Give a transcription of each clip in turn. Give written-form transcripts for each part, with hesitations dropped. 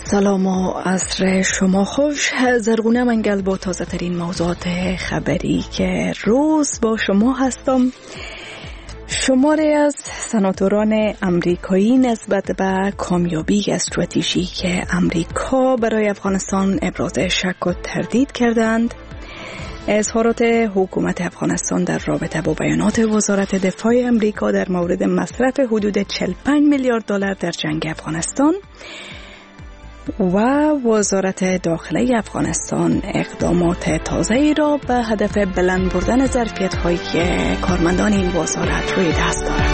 سلام و عصر شما خوش. زرگونه منگل با تازه ترین موضوعات خبری که روز با شما هستم. شماری از سناتوران امریکایی نسبت به کامیابی استراتژیک امریکا برای افغانستان ابراز شک و تردید کردند. اظهارات حکومت افغانستان در رابطه با بیانات وزارت دفاع امریکا در مورد مصرف حدود 45 میلیارد دلار در جنگ افغانستان و وزارت داخله افغانستان اقدامات تازه‌ای را به هدف بلند بردن ظرفیت‌های کارمندان این وزارت روی دست دارد.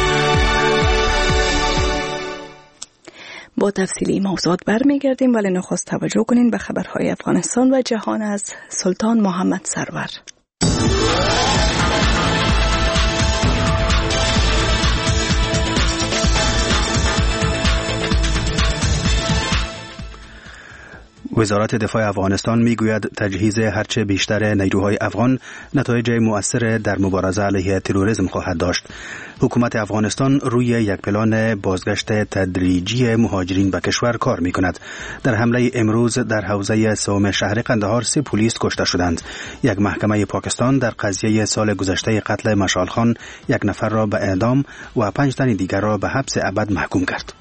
با تفصیلی موضوعات برمیگردیم، ولی نخست توجه کنین به خبرهای افغانستان و جهان از سلطان محمد سرور. وزارت دفاع افغانستان میگوید تجهیز هرچه بیشتر نیروهای افغان نتایج مؤثر در مبارزه علیه تروریسم خواهد داشت. حکومت افغانستان روی یک پلان بازگشت تدریجی مهاجرین به کشور کار میکند. در حمله امروز در حوزه سوم شهر قندهار 3 پلیس کشته شدند. یک محکمه پاکستان در قضیه سال گذشته قتل مشعل خان 1 نفر را به اعدام و 5 تن دیگر را به حبس ابد محکوم کرد.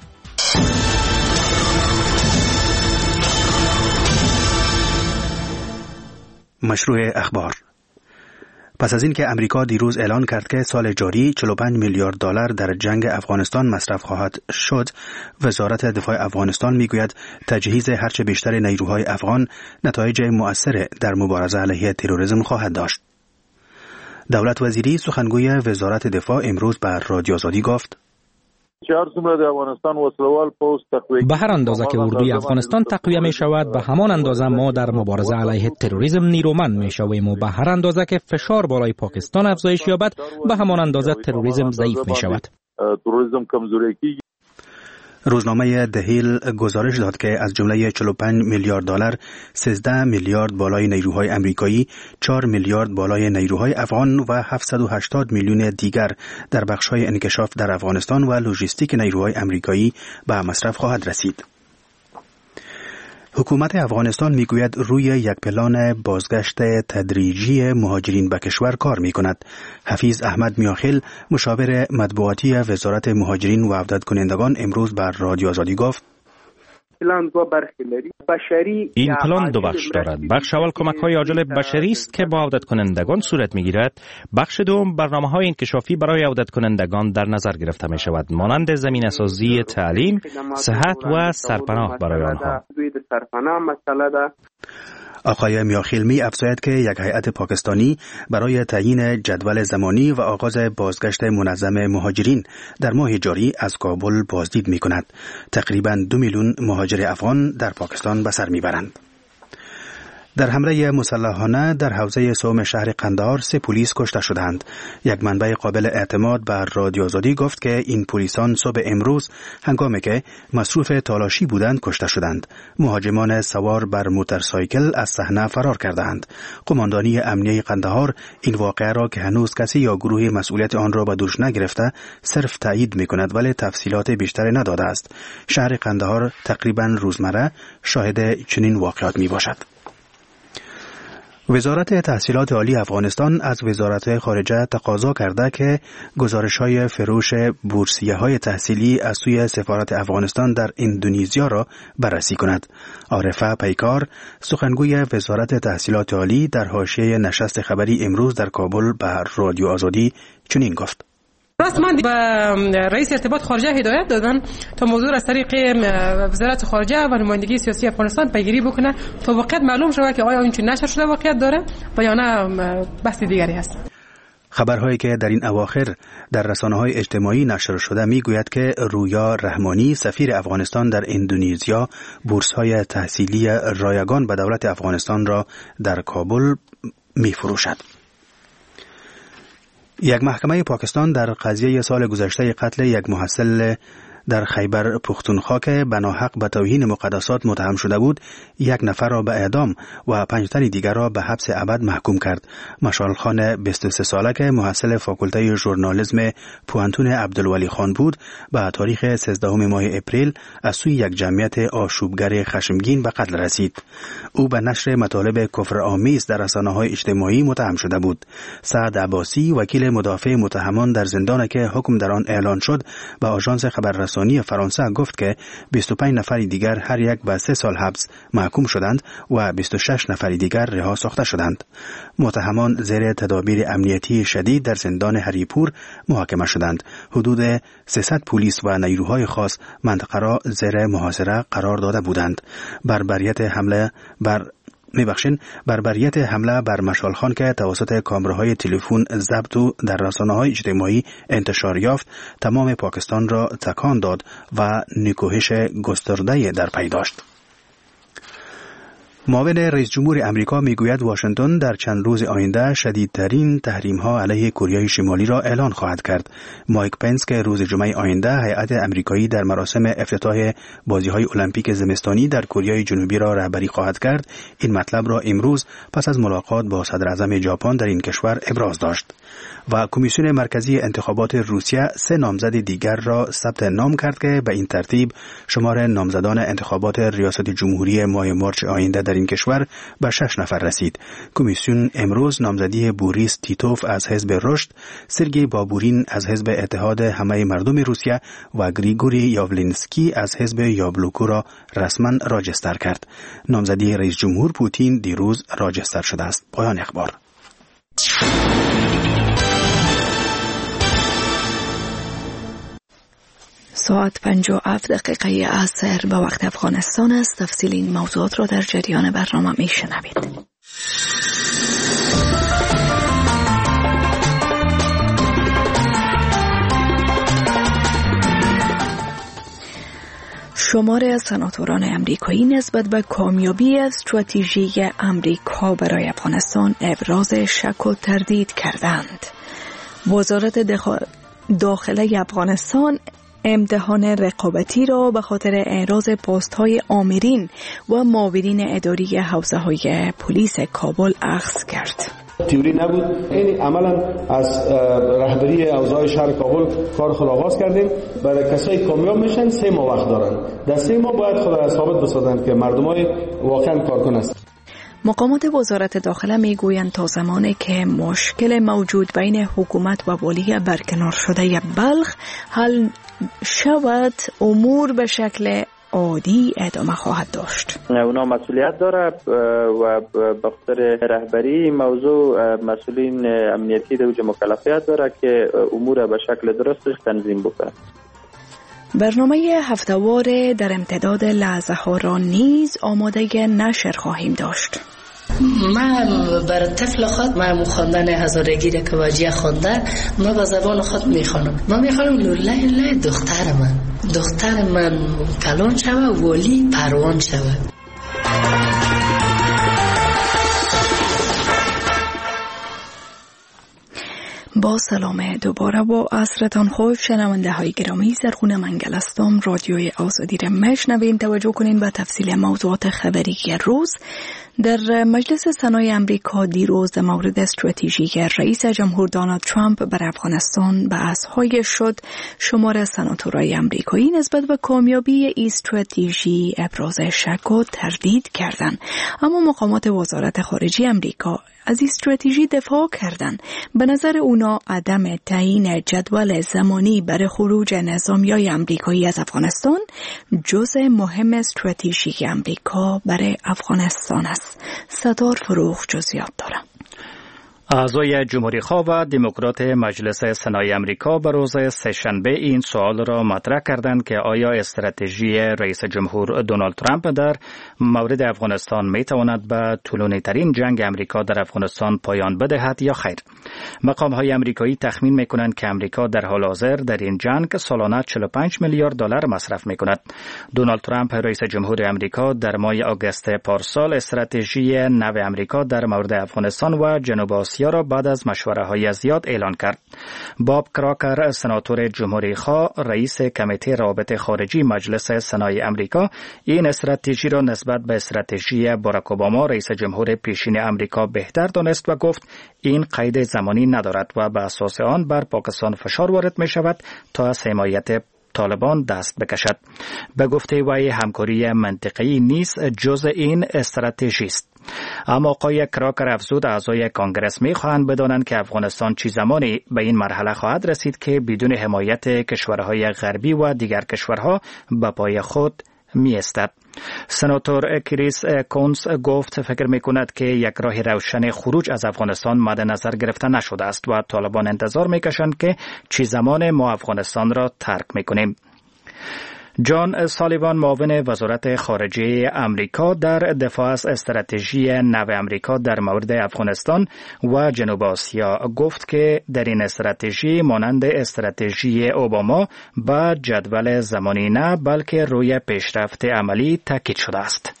مشروع اخبار. پس از اینکه امریکا دیروز اعلان کرد که سال جاری 45 میلیارد دلار در جنگ افغانستان مصرف خواهد شد، وزارت دفاع افغانستان میگوید تجهیز هرچه بیشتر نیروهای افغان نتایج مؤثر در مبارزه علیه تروریسم خواهد داشت. دولت وزیری سخنگوی وزارت دفاع امروز به رادیو آزادی گفت: به هر اندازه که اردوی افغانستان تقویه می شود، به همان اندازه ما در مبارزه علیه تروریسم نیرومند می شویم و به هر اندازه که فشار بالای پاکستان افزایش یابد، به همان اندازه تروریسم ضعیف می شود. روزنامه دهیل گزارش داد که از جمله 45 میلیارد دلار 13 میلیارد بالای نیروهای امریکایی، 4 میلیارد بالای نیروهای افغان و 780 میلیون دیگر در بخش‌های انکشاف در افغانستان و لوجستیک نیروهای امریکایی به مصرف خواهد رسید. حکومت افغانستان میگوید روی یک پلان بازگشت تدریجی مهاجرین به کشور کار میکند. حفیظ احمد میاخیل، مشاور مطبوعاتی وزارت مهاجرین و عودت کنندگان، امروز بر رادیو آزادی گفت: این پلان 2 بخش دارد. بخش اول کمک‌های عاجل بشری است که با عودت کنندگان صورت می‌گیرد. بخش دوم برنامه‌های انکشافی برای عودت کنندگان در نظر گرفته می‌شود، مانند زمینه‌سازی تعلیم، صحت و سرپناه برای آنها. آقای میاخیل افزاید که یک هیئت پاکستانی برای تعیین جدول زمانی و آغاز بازگشت منظم مهاجرین در ماه جاری از کابل بازدید می کند. تقریباً 2 میلیون مهاجر افغان در پاکستان به سر می برند. در حمله مسلحانه در حوزه سوم شهر قندهار 3 پلیس کشته شدند. یک منبع قابل اعتماد بر رادیو آزادی گفت که این پلیسان صبح امروز هنگامی که مصروف تالاشی بودند کشته شدند. مهاجمان سوار بر موتورسایکل از صحنه فرار کردند. قماندانی امنیه قندهار این واقعه را که هنوز کسی یا گروهی مسئولیت آن را به دوش نگرفته صرف تایید می‌کند، ولی تفصیلات بیشتری نداده است. شهر قندهار تقریباً روزمره شاهد چنین واقعات میباشد. وزارت تحصیلات عالی افغانستان از وزارت خارجه تقاضا کرده که گزارش‌های فروش بورسیه‌های تحصیلی از سوی سفارت افغانستان در اندونزیا را بررسی کند. عارفه پیکار، سخنگوی وزارت تحصیلات عالی، در حاشیه نشست خبری امروز در کابل به رادیو آزادی چنین گفت: رسما به رئیس ارتباط خارجه هدایت دادن تا موضوع از طریق وزارت خارجه و نمایندگی سیاسی افغانستان پیگیری بکنه تا واقعیت معلوم شود که آیا این چه نشر شده واقعیت داره و یا نه بحث دیگری هست. خبرهایی که در این اواخر در رسانه‌های اجتماعی نشر شده میگوید که رویا رحمانی، سفیر افغانستان در اندونزیا، بورس‌های تحصیلی رایگان به دولت افغانستان را در کابل می‌فروشد. یک محکمه پاکستان در قضیه سال گذشته قتل یک محصل در خیبر پختونخوا که بناحق به توهین مقدسات متهم شده بود 1 نفر را به اعدام و 5 تن دیگر را به حبس ابد محکوم کرد. مشال خان 23 ساله که محصل فاکولته ژورنالیسم پوانتون عبدالولی خان بود به تاریخ 13 ماه اپریل از سوی یک جمعیت آشوبگر خشمگین به قتل رسید. او به نشر مطالب کفرآمیز در رسانه‌های اجتماعی متهم شده بود. سعد عباسی وکیل مدافع متهمان در زندان که حکم در آن اعلان شد به آژانس خبررسانی فرانسه گفت که 25 نفر دیگر هر یک به 3 سال حبس محکوم شدند و 26 نفر دیگر رها ساخته شدند. متهمان زیر تدابیر امنیتی شدید در زندان هریپور محاکمه شدند. حدود 300 پلیس و نیروهای خاص منطقه را زیر محاصره قرار داده بودند. بربریت حمله بر مشال خان که توسط کامراهای تلفن ضبط و در رسانه‌های اجتماعی انتشار یافت تمام پاکستان را تکان داد و نکوهش گسترده در پی داشت. معاون رئیس جمهور امریکا میگوید واشنگتن در چند روز آینده شدیدترین تحریم‌ها علیه کره شمالی را اعلان خواهد کرد. مایک پنس که روز جمعه آینده هیئت امریکایی در مراسم افتتاح بازی‌های المپیک زمستانی در کره جنوبی را رهبری خواهد کرد، این مطلب را امروز پس از ملاقات با صدر اعظم ژاپن در این کشور ابراز داشت. و کمیسیون مرکزی انتخابات روسیه 3 نامزد دیگر را ثبت نام کرد که به این ترتیب شمار نامزدان انتخابات ریاست جمهوری ماه مارس آینده در این کشور به 6 نفر رسید. کمیسیون امروز نامزدی بوریس تیتوف از حزب رشد، سرگئی بابورین از حزب اتحاد همه مردم روسیه و گریگوری یاولینسکی از حزب یابلوکو را رسما راجستر کرد. نامزدی رئیس جمهور پوتین دیروز راجستر شده است. پایان اخبار. ساعت 57 عصر به وقت افغانستان است. تفصیل این موضوعات را در جریان برنامه می شنوید. شمار از سناتوران امریکایی نسبت به کامیابی استراتژی امریکا برای افغانستان ابراز شک و تردید کردند. وزارت داخله افغانستان امتحان رقابتی را به خاطر اعراض پست‌های آمرین و معاونین اداری حوزه‌های پلیس کابل اخذ کرد. تئوری نبود، این عملا از رهبری حوزه شهر کابل کار خود آغاز کردیم. برای کسایی کامیاب میشن 3 ماه وقت دارن. در 3 ماه باید خود را ثابت بسازن که مردمای واقعا کارکن است. مقامات وزارت داخله میگویند تا زمانی که مشکل موجود بین حکومت و والی برکنار شده بلخ حل شود، امور به شکل عادی ادامه خواهد داشت. اونا مسئولیت داره و به خاطر رهبری موضوع مسئولین امنیتی در اوج مکلفیت داره که امور به شکل درستش تنظیم بکنه. برنامه هفته‌وار در امتداد لحظه ها را نیز آماده نشر خواهیم داشت. من بر طفل خود من خواندن هزارگی را که واجه خوانده من با زبان خود میخوانم. من میخوانم لوله دختر من کلان شوه ولی پروان شوه. با سلام دوباره با عصرتان خوش. شنونده های گرامی، زرغون منگل هستم. رادیوی آزادی را میشنوین. توجه کنین به تفصیل موضوعات خبری روز. در مجلس سنای امریکا دیروز در مورد استراتژی رئیس جمهور دونالد ترامپ بر افغانستان بحث‌های شد. شمار سناتورای امریکایی نسبت به کامیابی این استراتژی ابراز شک و تردید کردند. اما مقامات وزارت خارجه امریکا از این استراتژی دفاع کردند. به نظر اونا عدم تعیین جدول زمانی برای خروج نظامیای امریکایی از افغانستان جزء مهم استراتژی امریکا برای افغانستان است. ستار فروغ جزئیات دارم. اعضای جمهوری خواه و دموکرات مجلس سنای امریکا به روز سه‌شنبه این سوال را مطرح کردند که آیا استراتژی رئیس جمهور دونالد ترامپ در مورد افغانستان می تواند به طولانی ترین جنگ امریکا در افغانستان پایان بدهد یا خیر. مقام های امریکایی تخمین می کنند که امریکا در حال حاضر در این جنگ سالانه 45 میلیارد دلار مصرف می کند. دونالد ترامپ رئیس جمهور امریکا در ماه آگوست پارسال استراتژی نو امریکا در مورد افغانستان و جنوب آسیا آسیا را بعد از مشوره‌های زیاد اعلان کرد. باب کراکر، سناتور جمهوری خواه، رئیس کمیته روابط خارجی مجلس سنای امریکا، این استراتژی را نسبت به استراتژی باراک اوباما رئیس جمهور پیشین امریکا بهتر دانست و گفت این قید زمانی ندارد و به اساس آن بر پاکستان فشار وارد می شود تا از حمایت طالبان دست بکشد. به گفته وی همکاری منطقی نیست جز این استراتژی است. اما آقای کراکر افزود اعضای کانگرس می خواهند بدانند که افغانستان چه زمانی به این مرحله خواهد رسید که بدون حمایت کشورهای غربی و دیگر کشورها به پای خود می استد. سناتور کریس کونس گفت فکر می کند که یک راه روشن خروج از افغانستان مد نظر گرفته نشده است و طالبان انتظار می کشند که چه زمان ما افغانستان را ترک می کنیم. جان سالیوان، معاون وزارت خارجه امریکا در دفاع از استراتژی نو امریکا در مورد افغانستان و جنوب آسیا گفت که در این استراتژی مانند استراتژی اوباما با جدول زمانی نه بلکه روی پیشرفت عملی تاکید شده است.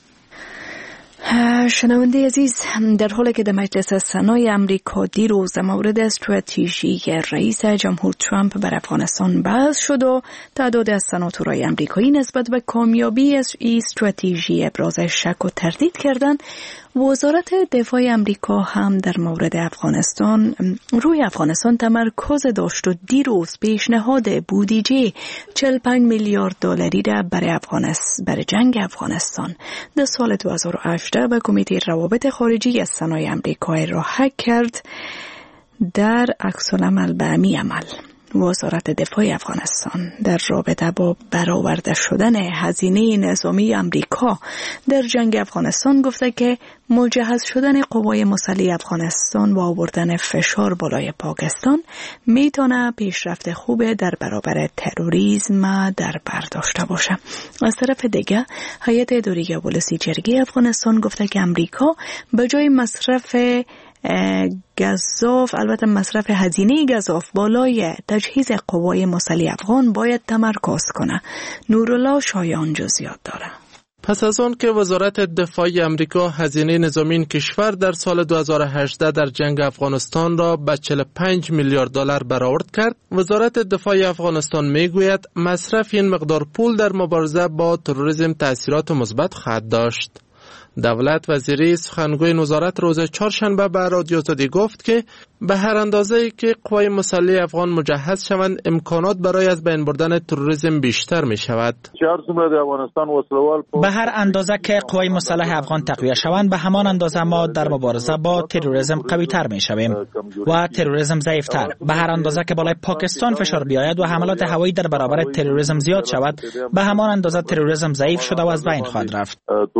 شنونده عزیز، در حالی که در مجلس سنای امریکا دیروز مورد استراتژی رئیس جمهور ترامپ بر افغانستان بحث شد و تعداد از سناتورای امریکایی نسبت به کامیابی این استراتژی ابراز شک و تردید کردند، وزارت دفاع امریکا هم در مورد روی افغانستان تمرکز داشت و دیروز پیشنهاد بودجه 45 میلیارد دلاری را برای جنگ افغانستان در سال 2018 به کمیته روابط خارجی سنای امریکا ارائه کرد. در عکس‌العمل به همین عمل وزارت دفاع افغانستان در رابطه با برآورده شدن هزینه نظامی امریکا در جنگ افغانستان گفته که مجهز شدن قوای مسلح افغانستان و آوردن فشار بالای پاکستان میتونه پیشرفت خوب در برابر تروریسم در بر داشته باشه. از طرف دیگه هیئت اداره پلیسی جرگه افغانستان گفته که امریکا به جای مصرف گزاف، البته مصرف هزینه گزاف بالای تجهیز قوای مسلح افغان باید تمرکز کنه. نورالله شایان جزئیات داره. پس از آن که وزارت دفاع امریکا هزینه نظامی این کشور در سال 2018 در جنگ افغانستان را به 45 میلیارد دلار برآورد کرد، وزارت دفاع افغانستان میگوید مصرف این مقدار پول در مبارزه با تروریسم تأثیرات مثبت خواهد داشت. دولت وزیری سخنگوی وزارت روز چهارشنبه به رادیو آزادی گفت که به هر اندازه‌ای که قوای مسلح افغان مجهز شوند امکانات برای از بین بردن تروریسم بیشتر می شود. به هر اندازه که قوای مسلح افغان تقویت شوند به همان اندازه ما در مبارزه با تروریسم قوی تر می شویم و تروریسم ضعیف تر. به هر اندازه که بالای پاکستان فشار بیاید و حملات هوایی در برابر تروریسم زیاد شود به همان اندازه تروریسم ضعیف شده و از بین خواهد رفت.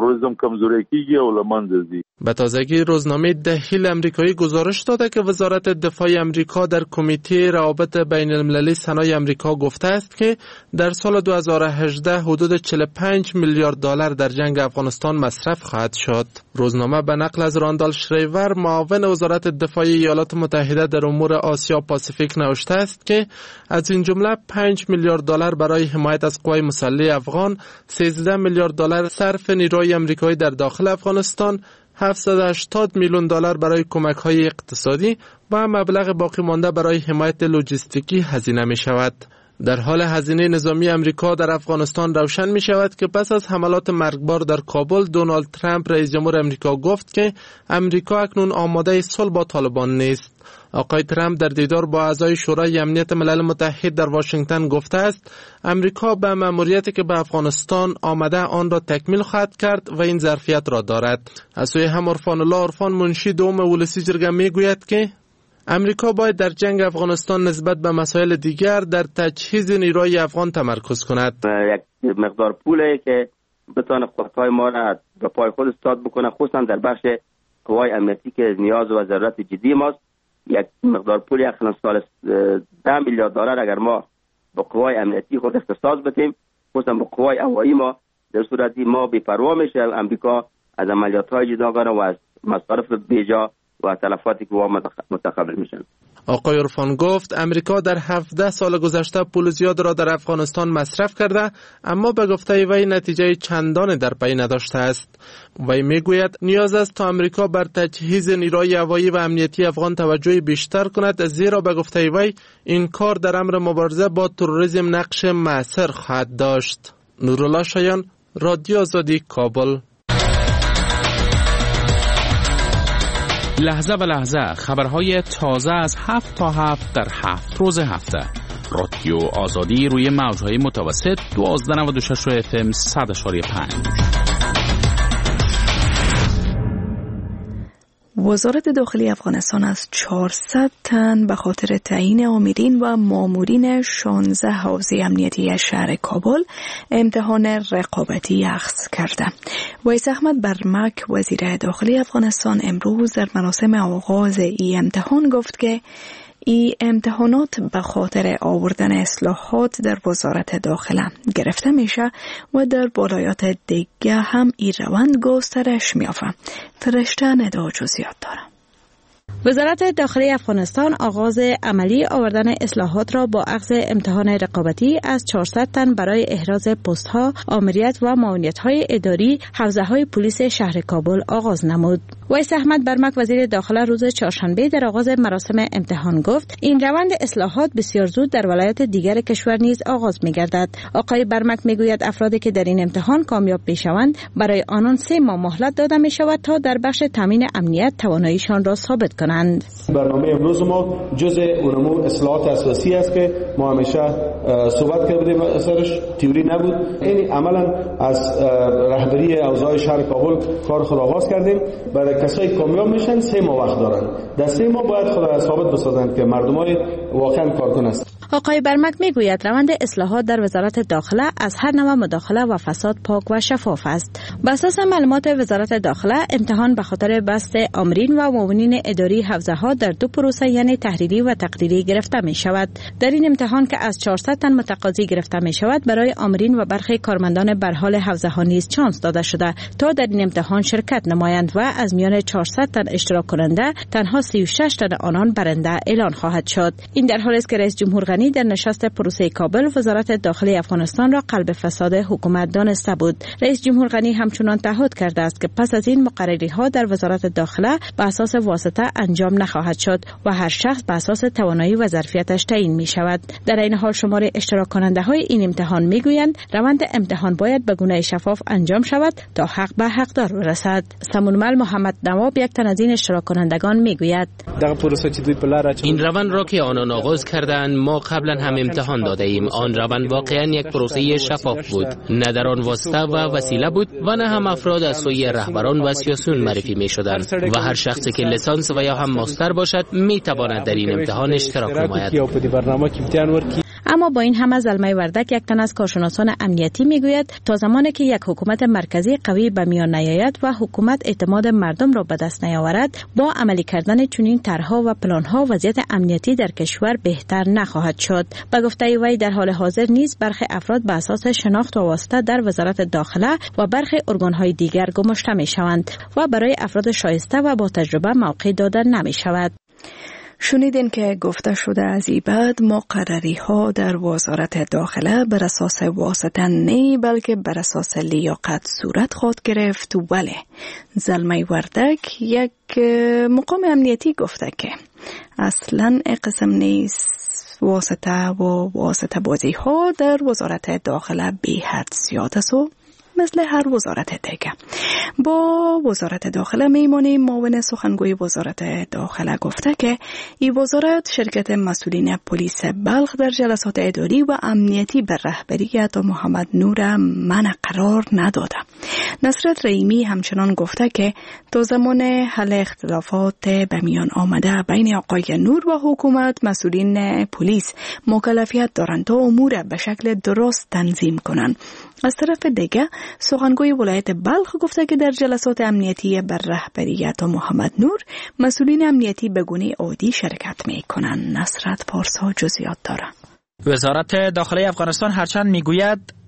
به تازگی روزنامه The Hill امریکایی گزارش داده که وزارت دفاع امریکا در کمیته روابط بین المللی سنای امریکا گفته است که در سال 2018 حدود 45 میلیارد دلار در جنگ افغانستان مصرف خواهد شد. روزنامه به نقل از راندال شریور، معاون وزارت دفاع ایالات متحده در امور آسیا پاسیفیک نوشته است که از این جمله 5 میلیارد دلار برای حمایت از قوای مسلح افغان، 13 میلیارد دلار صرف نیروی امریکایی در داخل افغانستان، 780 میلیون دلار برای کمک‌های اقتصادی و مبلغ باقی مانده برای حمایت لوجستیکی هزینه می شود. در حال هزینه نظامی امریکا در افغانستان روشن می شود که پس از حملات مرگبار در کابل، دونالد ترامپ رئیس جمهور امریکا گفت که امریکا اکنون آماده صلح با طالبان نیست. آقای ترامپ در دیدار با اعضای شورای امنیت ملل متحد در واشنگتن گفته است امریکا به مأموریتی که به افغانستان آمده آن را تکمیل خواهد کرد و این ظرفیت را دارد. از سوی هم عرفان الله عرفان، منشی دوم ولسی جرگه میگوید که امریکا باید در جنگ افغانستان نسبت به مسائل دیگر در تجهیز نیروی افغان تمرکز کند. یک مقدار پولی که بتونه قوت‌های ما را به پای خود استاد بکنه، خصوصا در بخش قوای امنیتی که نیاز و ضرورت جدی ماست. یک مقدار پولی اخیراً سال 10 میلیارد دلار اگر ما با قوای امنیتی خود اختصاص بدیم، خصوصا با قوای هوایی ما، در صورتی ما بی‌پروا میشه امریکا از عملیات‌های جداگانه و از مصارف بیجا و تلفاتی که با متقبل میشن. آقای عرفان گفت امریکا در 17 سال گذشته پول زیاد را در افغانستان مصرف کرده، اما به گفته وی نتیجه چندانی در پی نداشته است. وی میگوید نیاز است تا امریکا بر تجهیز نیروی هوایی و امنیتی افغان توجه بیشتر کند، زیرا به گفته وی این کار در امر مبارزه با تروریسم نقش مؤثر خواهد داشت. نورالله شایان، رادیو آزادی، کابل. لحظه به لحظه خبرهای تازه از 7 تا 7 در 7 روز هفته. رادیو آزادی روی موجهای متوسط 1296 FM 100.5. وزارت داخلی افغانستان از 400 تن به خاطر تعیین آمرین و مامورین 16 حوزه امنیتی شهر کابل امتحان رقابتی اخذ کرده. ویس احمد برمک وزیر داخلی افغانستان امروز در مراسم آغاز این امتحان گفت که این امتحانات به خاطر آوردن اصلاحات در وزارت داخله گرفته میشه و در ولایات دیگه هم این روند گسترش میافته. فرشته ندا جزئیات داره. وزارت داخلی افغانستان آغاز عملی آوردن اصلاحات را با اخذ امتحان رقابتی از 400 تن برای احراز پست‌ها، آمریت و معاونیت‌های اداری حوزه‌های پلیس شهر کابل آغاز نمود. ویس احمد برمک وزیر داخله روز چهارشنبه در آغاز مراسم امتحان گفت این روند اصلاحات بسیار زود در ولایات دیگر کشور نیز آغاز می‌گردد. آقای برمک می‌گوید افرادی که در این امتحان کامیاب می‌شوند برای آنان 3 ماه مهلت داده می‌شود تا در بخش تامین امنیت تواناییشان را ثابت کنند. برنامه امروز ما جزء اونمو اصلاحات اساسی است که ما همیشه صحبت کردیم ازش، تئوری نبود. این عملا از رهبری اوضاع شهر کابل کار خود آغاز کردیم. برای کسایی کامیاب میشن 3 ماه وقت دارن. در 3 ماه باید خود ثابت بسازن که مردمای واقعا کارکن است. آقای برمک میگوید روند اصلاحات در وزارت داخله از هر نوع مداخله و فساد پاک و شفاف است. بر اساس معلومات وزارت داخله امتحان به خاطر بست آمرین و معاونین اداری حوزه‌ها در 2 پروسه یعنی تحریری و تقریری گرفته می شود. در این امتحان که از 400 تن متقاضی گرفته می شود برای آمرین و برخی کارمندان برحال حوزه‌ها نیز چانس داده شده تا در این امتحان شرکت نمایند و از میان 400 تن اشتراک کننده تنها 36 تن آنان برنده اعلان خواهد شد. این در حالی است که رئیس جمهور غنی در نشست پروسه کابل وزارت داخلی افغانستان را قلب فساد حکومت دانسته بود. رئیس جمهور غنی همچنان تعهد کرده است که پس از این مقرری‌ها در وزارت داخله به اساس واسطه انجام نخواهد شد و هر شخص به اساس توانایی و ظرفیتش تعیین می شود. در این حال شمار اشتراک کننده های این امتحان می گویند روند امتحان باید به گونه شفاف انجام شود تا حق به حقدار برسد. سمونمل محمد نواب یک تن از این اشتراک کنندگان می گوید این روند را که آنان آغاز کردند ما قبلا هم امتحان داده ایم. آن روند واقعا یک پروسه شفاف بود، نه در آن واسطه و وسیله بود و نه هم افراد از سوی رهبران و سیاسیون معرفی می شدند و هر شخصی که لیسانس و یا هم ماستر باشد می تواند در این امتحان اشتراک نماید. اما با این همه زلمه وردک یک تن از کارشناسان امنیتی میگوید تا زمانی که یک حکومت مرکزی قوی به میان نیاید و حکومت اعتماد مردم را به دست نیاورد با عملی کردن چنین طرح‌ها و پلان‌ها وضعیت امنیتی در کشور بهتر نخواهد شد. به گفته وی در حال حاضر نیز برخی افراد به اساس شناخت و واسطه در وزارت داخله و برخی ارگان‌های دیگر گماشته می‌شوند و برای افراد شایسته و با تجربه موقع داده نمی‌شود. شنیدین که گفته شده از این بعد مقرری ها در وزارت داخله بر اساس واسطه نه بلکه بر اساس لیاقت صورت خواهد گرفت. ولی زلمه وردک یک مقام امنیتی گفته که اصلا قسم نیست واسطه و واسطه بازی ها در وزارت داخله بی حد زیاد است و مثل هر وزارت دیگه. با وزارت داخله میمانیم. معاون سخنگوی وزارت داخله گفته که این وزارت شرکت مسئولین پلیس بلخ در جلسات اداری و امنیتی به رهبری محمد نور منع قرار نداده. نصرت رحیمی همچنان گفته که تا زمان حل اختلافات به میان آمده بین آقای نور و حکومت مسئولین پلیس مکلفیت دارند تا امور به شکل درست تنظیم کنند. از طرف دیگه سخنگوی ولایت بلخ گفته که در جلسات امنیتی بر رهبریت محمد نور مسئولین امنیتی به گونه عادی شرکت می کنند. نصرت پارسا جزئیات داره. وزارت داخلی افغانستان هرچند میگوید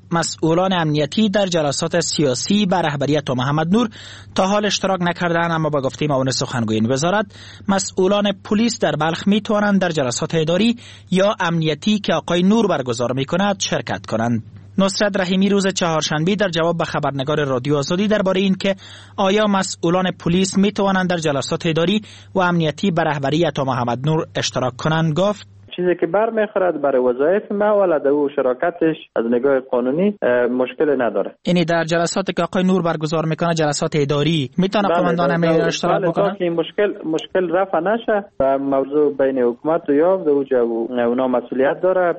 مسئولان امنیتی در جلسات سیاسی به رهبری آقای محمد نور تا حال اشتراک نکردند، اما با گفته معاون سخنگوی این وزارت مسئولان پلیس در بلخ می توانند در جلسات اداری یا امنیتی که آقای نور برگزار می کند شرکت کنند. نصرت رحیمی روز چهارشنبه در جواب به خبرنگار رادیو آزادی درباره این که آیا مسئولان پلیس می توانند در جلسات اداری و امنیتی به رهبری آقای محمد نور اشتراک کنند گفت: چیزی که برمیخورد برای وظایف ما ولده و شراکتش از نگاه قانونی مشکل نداره. یعنی در جلساتی که آقای نور برگزار میکنه، جلسات اداری، میتونه قماندان امنیتی اشتراک بکنه؟ این مشکل رفع نشه و موضوع بین حکومت و یاب دوجه و اونا مسئولیت داره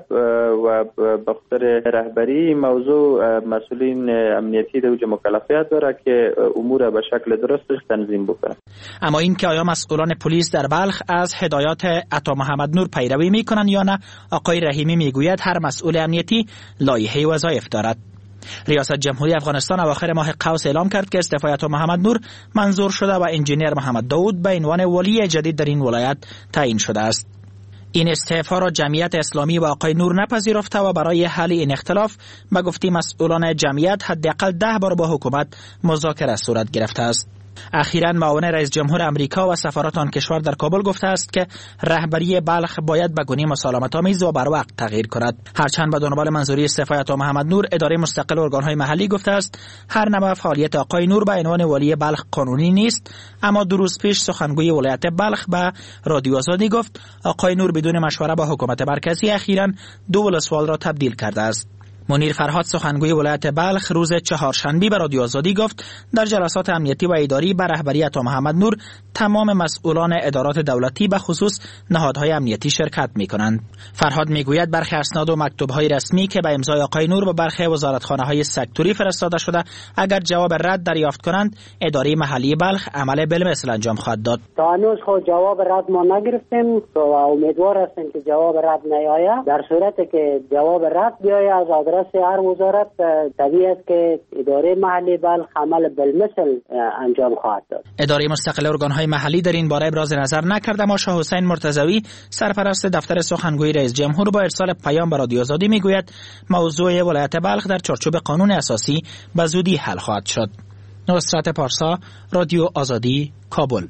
و به خاطر رهبری موضوع مسئولین امنیتی دوجه مکلفیت داره که امور به شکل درستش تنظیم بکنه. اما این که آیا مسئولان پلیس در بلخ از هدایات آقای محمد نور پیروی میکنن یا نه، آقای رحیمی میگوید هر مسئول امنیتی لایحه وظایف دارد. ریاست جمهوری افغانستان اواخر ماه قوس اعلام کرد که استعفای آقای محمد نور منظور شده و انجینیر محمد داود به عنوان ولی جدید در این ولایت تعیین شده است. این استعفا را جمعیت اسلامی و آقای نور نپذیرفته و برای حل این اختلاف به گفته مسئولان جمعیت حداقل 10 بار با حکومت مذاکره صورت گرفته است. اخیراً معاون رئیس جمهور امریکا و سفارت آن کشور در کابل گفته است که رهبری بلخ باید به گونه مسالمت‌آمیز و بر وقت تغییر کند. هرچند به دنبال منظوری استعفای آقای محمد نور، اداره مستقل ارگان‌های محلی گفته است هر نوع فعالیت آقای نور به عنوان ولی بلخ قانونی نیست، اما 2 روز پیش سخنگوی ولایت بلخ به رادیو آزادی گفت آقای نور بدون مشوره با حکومت مرکزی اخیراً 2 ولسوال را تبدیل کرده است. منیر فرهاد سخنگوی ولایت بلخ روز چهارشنبه به رادیو آزادی گفت در جلسات امنیتی و اداری به رهبری آقای محمد نور تمام مسئولان ادارات دولتی به خصوص نهادهای امنیتی شرکت می‌کنند. فرهاد میگوید برخی اسناد و مکتوب‌های رسمی که به امضای آقای نور به برخی وزارتخانه‌های سکتوری فرستاده شده اگر جواب رد دریافت کنند، اداره محلی بلخ عمل بالمثل انجام خواهد داد. تا هنوز خود جواب رد ما نگرفتیم و امیدوار هستیم که جواب رد نیاید. در صورتی که جواب رد بیاید از هر وزارت طبیعت که اداره محلی بلخ عمل بالمثل انجام خواهد داد. اداره مستقل ارگان‌های محلی در این باره ابراز نظر نکرده، اما شاه حسین مرتضوی سرپرست دفتر سخنگوی رئیس جمهور با ارسال پیام به رادیو آزادی میگوید موضوع ولایت بلخ در چارچوب قانون اساسی به زودی حل خواهد شد. نصرت پارسا، رادیو آزادی، کابل.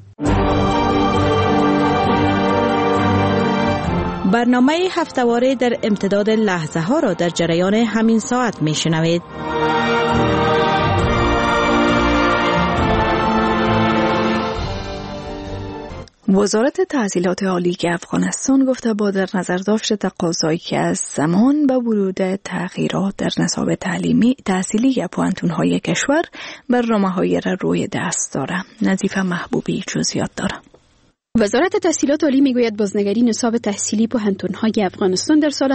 برنامه هفته‌واره در امتداد لحظه ها را در جریان همین ساعت می شنوید. وزارت تحصیلات عالی افغانستان گفته با در نظر داشت تقاضایی که از زمان به ورود تغییرات در نصاب تحصیلی پوهنتون‌های کشور برنامه‌های را روی دست دارد. نظیفه محبوبی جزئیات دارد. وزارت تحصیلات عالی میگوید بازنگری نصاب تحصیلی پوهنتون‌های افغانستان در سال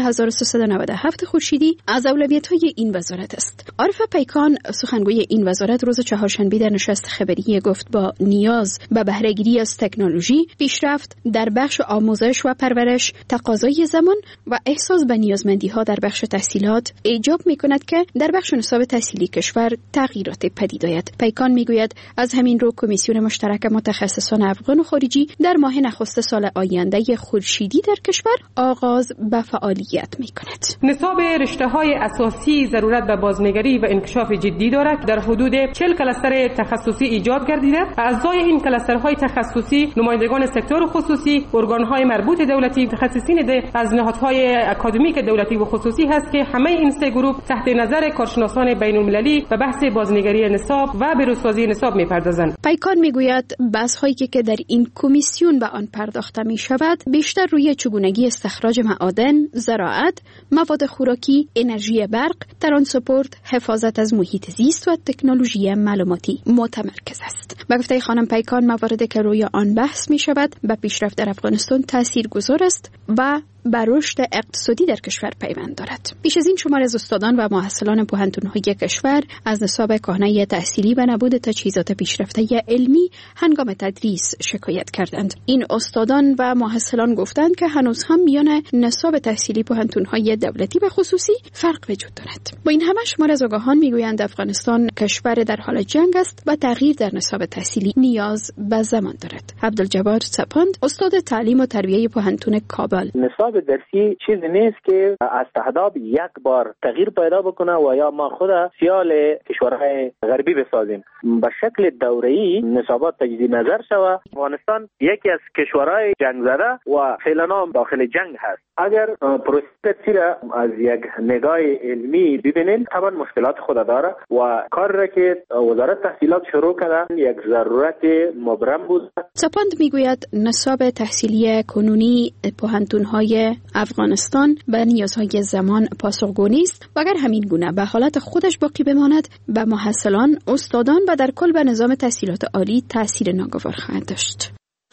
1397 خورشیدی از اولویت‌های این وزارت است. عارف پیکان سخنگوی این وزارت روز چهارشنبه در نشست خبری گفت با نیاز به بهره‌گیری از تکنولوژی، پیشرفت در بخش آموزش و پرورش، تقاضای زمان و احساس به نیازمندی‌ها در بخش تحصیلات ایجاب می‌کند که در بخش نصاب تحصیلی کشور تغییرات پدید آید. پیکان میگوید از همین رو کمیسیون مشترک متخصصان افغان و خارجی در ماه نخست سال آینده خورشیدی در کشور آغاز به فعالیت می‌کند. نصاب رشته‌های اساسی ضرورت به بازنگری و انکشاف جدی دارد. در حدود 40 کلاستر تخصصی ایجاد گردیده. اعضای این کلاسترهای تخصصی نمایندگان سکتور خصوصی، ارگان‌های مربوط دولتی، متخصصین از نهادهای اکادمیک دولتی و خصوصی هست که همه این سه گروه تحت نظر کارشناسان بین‌المللی به بحث بازنگری نصاب و بروزسازی نصاب می‌پردازند. پیکان میگوید بحث‌هایی که در این کمیسیون به آن پرداخته می شود بیشتر روی چگونگی استخراج معادن، زراعت، مواد خوراکی، انرژی برق، ترانسپورت، حفاظت از محیط زیست و تکنولوژی معلوماتی متمرکز است. به گفته خانم پیکان مواردی که روی آن بحث می شود به پیشرفت در افغانستان تاثیرگذار است و بر رشد اقتصادی در کشور پیوند دارد. بیش از این شمار از استادان و محصلان پوهنتون‌های کشور از نصاب کهنه تحصیلی و نبود تجهیزات پیشرفته علمی هنگام تدریس شکایت کردند. این استادان و محصلان گفتند که هنوز هم میان نصاب تحصیلی پوهنتون‌های دولتی و خصوصی فرق وجود دارد. با این همه شمار از آگاهان میگویند افغانستان کشور در حال جنگ است و تغییر در نصاب تحصیلی نیاز به زمان دارد. عبدالجبار سپاند، استاد تعلیم و تربیه پوهنتون کابل: نصاب انقلاب درسی چیز نیست که از تهداب یک بار تغییر پیدا بکنه و یا ما خود سیال کشورهای غربی بسازیم. به شکل دوره‌ای نصابات تجدید نظر شود. افغانستان یکی از کشورهای جنگ زده و فعلا داخل جنگ هست. اگر پروسه را از یک نگاه علمی ببینیم طبعا مشکلات خود داره و کار را که وزارت تحصیلات شروع کرده یک ضرورت مبرم بود. سپاند میگوید نصاب تحصیلی کنونی پوهنتون‌های افغانستان به نیازهای زمان پاسخگو نیست و اگر همین گونه به حالت خودش باقی بماند به محصلان، استادان و در کل به نظام تحصیلات عالی تأثیر ناگوار خواهد داشت.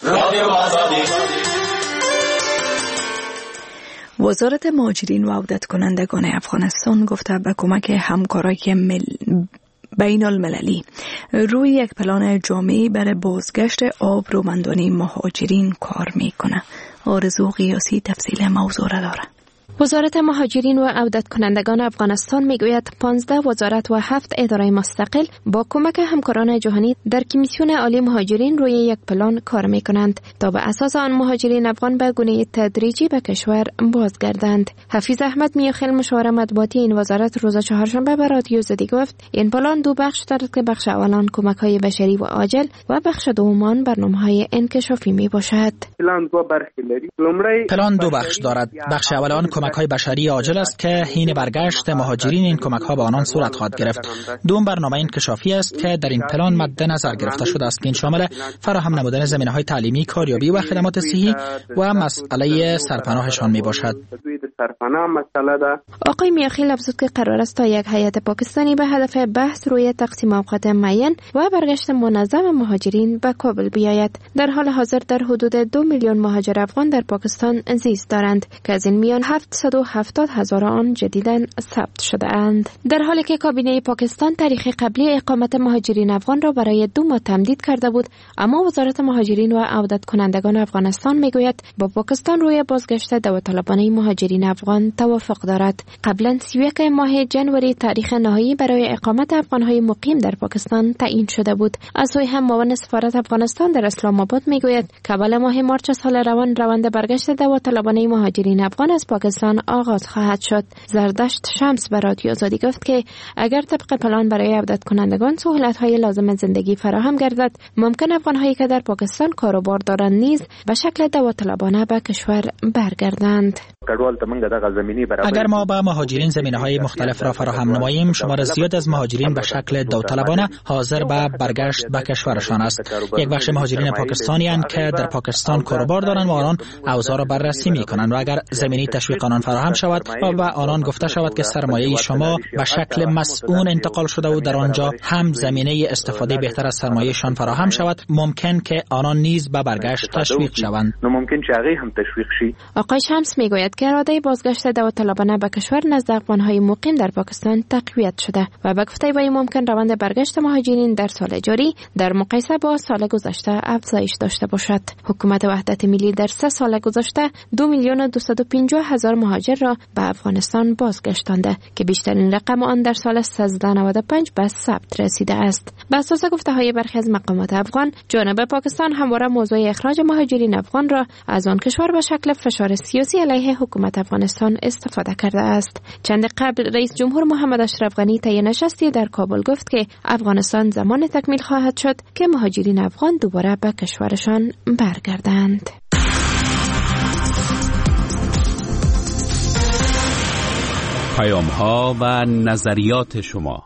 وزارت مهاجرین و عودت کنندگان افغانستان گفته به کمک همکارای بین المللی روی یک پلان جامعی برای بازگشت آبرومندان مهاجرین کار میکنه. آرزو قیاسی تفصیل موضوع را داره. وزارت مهاجرین و عودت کنندگان افغانستان میگوید 15 وزارت و 7 اداره مستقل با کمک همکاران جهانی در کمیسیون عالی مهاجرین روی یک پلان کار میکنند تا به اساس آن مهاجرین افغان به گونه تدریجی به کشور بازگردند. حفیظ احمد میاخیل مشاور مطبوعاتی این وزارت روز چهارشنبه به رادیو زدی گفت این پلان دو بخش دارد که بخش اول کمک‌های بشری و عاجل و بخش دوم برنامه‌های انکشافی میباشد. پلان دو بخش دارد. بخش اول کمک‌های بشری عاجل است که حین برگشت مهاجرین این کمک‌ها به آنان صورت خواهد گرفت. دوم برنامه انکشافی است که در این پلان مد نظر گرفته شده است که این شامل فراهم نمودن زمینه‌های تعلیمی، کاریابی و خدمات صحی و مسئله سرپناهشان میباشد. آقای میاخیل افزود که قرار است تا یک هیئت پاکستانی به هدف بحث روی تقسیم اوقات معین و برگشت منظم مهاجرین به کابل بیاید. در حال حاضر در حدود 2 میلیون مهاجر افغان در پاکستان زیست دارند که از این میان 770,000 آن جدیداً ثبت شده اند. در حالی که کابینه پاکستان تاریخ قبلی اقامت مهاجرین افغان را برای 2 ماه تمدید کرده بود، اما وزارت مهاجرین و عودت کنندگان افغانستان میگوید با پاکستان روی بازگشت داوطلبانه مهاجرین افغان توافق دارد. قبلا 31 ماه جنوری تاریخ نهایی برای اقامت افغانهای مقیم در پاکستان تعیین شده بود. از سوی هم معاون سفارت افغانستان در اسلام آباد میگوید که اول ماه مارچ سال روان روند برگشت داوطلبانه مهاجرین افغان از پاکستان آغاز خواهد شد. زردشت شمس به رادیو آزادی گفت که اگر طبق پلان برای عودت کنندگان سهولت‌های لازم زندگی فراهم گردد، ممکن افغان‌هایی که در پاکستان کار و بار دارند نیز به شکل داوطلبانه به کشور برگردند. اگر ما به مهاجرین زمینه‌های مختلف را فراهم نماییم، شمار زیاد از مهاجرین به شکل داوطلبانه حاضر به برگشت به کشورشان است. یک بخش مهاجرین پاکستانی اند که در پاکستان کار و بار دارند و آنان اوضاع را بررسی می‌کنند و اگر زمینه تشویق آنان فراهم شود و به آنان گفته شود که سرمایه شما به شکل مسئول انتقال شده و در آنجا هم زمینه استفاده بهتر از سرمایه‌شان فراهم شود، ممکن که آنان نیز به برگشت تشویق شوند. آقای شمس میگوید که اراده بازگشت داوطلبانه به کشور نزد افغان‌های مقیم در پاکستان تقویت شده و به گفته وی ممکن روند برگشت مهاجرین در سال جاری در مقایسه با سال گذشته افزایش داشته باشد. حکومت وحدت ملی در 3 سال گذشته 2,250,000 مهاجر را به افغانستان بازگشتانده که بیشترین رقم آن در سال 1395 به ثبت رسیده است. به اساس گفته‌های برخی از مقامات افغان، جانب پاکستان همواره موضوع اخراج مهاجرین افغان را از آن کشور به شکل فشار سیاسی علیه حکومت افغانستان استفاده کرده است. چند قبل رئیس جمهور محمد اشرف غنی طی نشستی در کابل گفت که افغانستان زمان تکمیل خواهد شد که مهاجرین افغان دوباره به کشورشان برگردند. پیام‌ها و نظریات شما.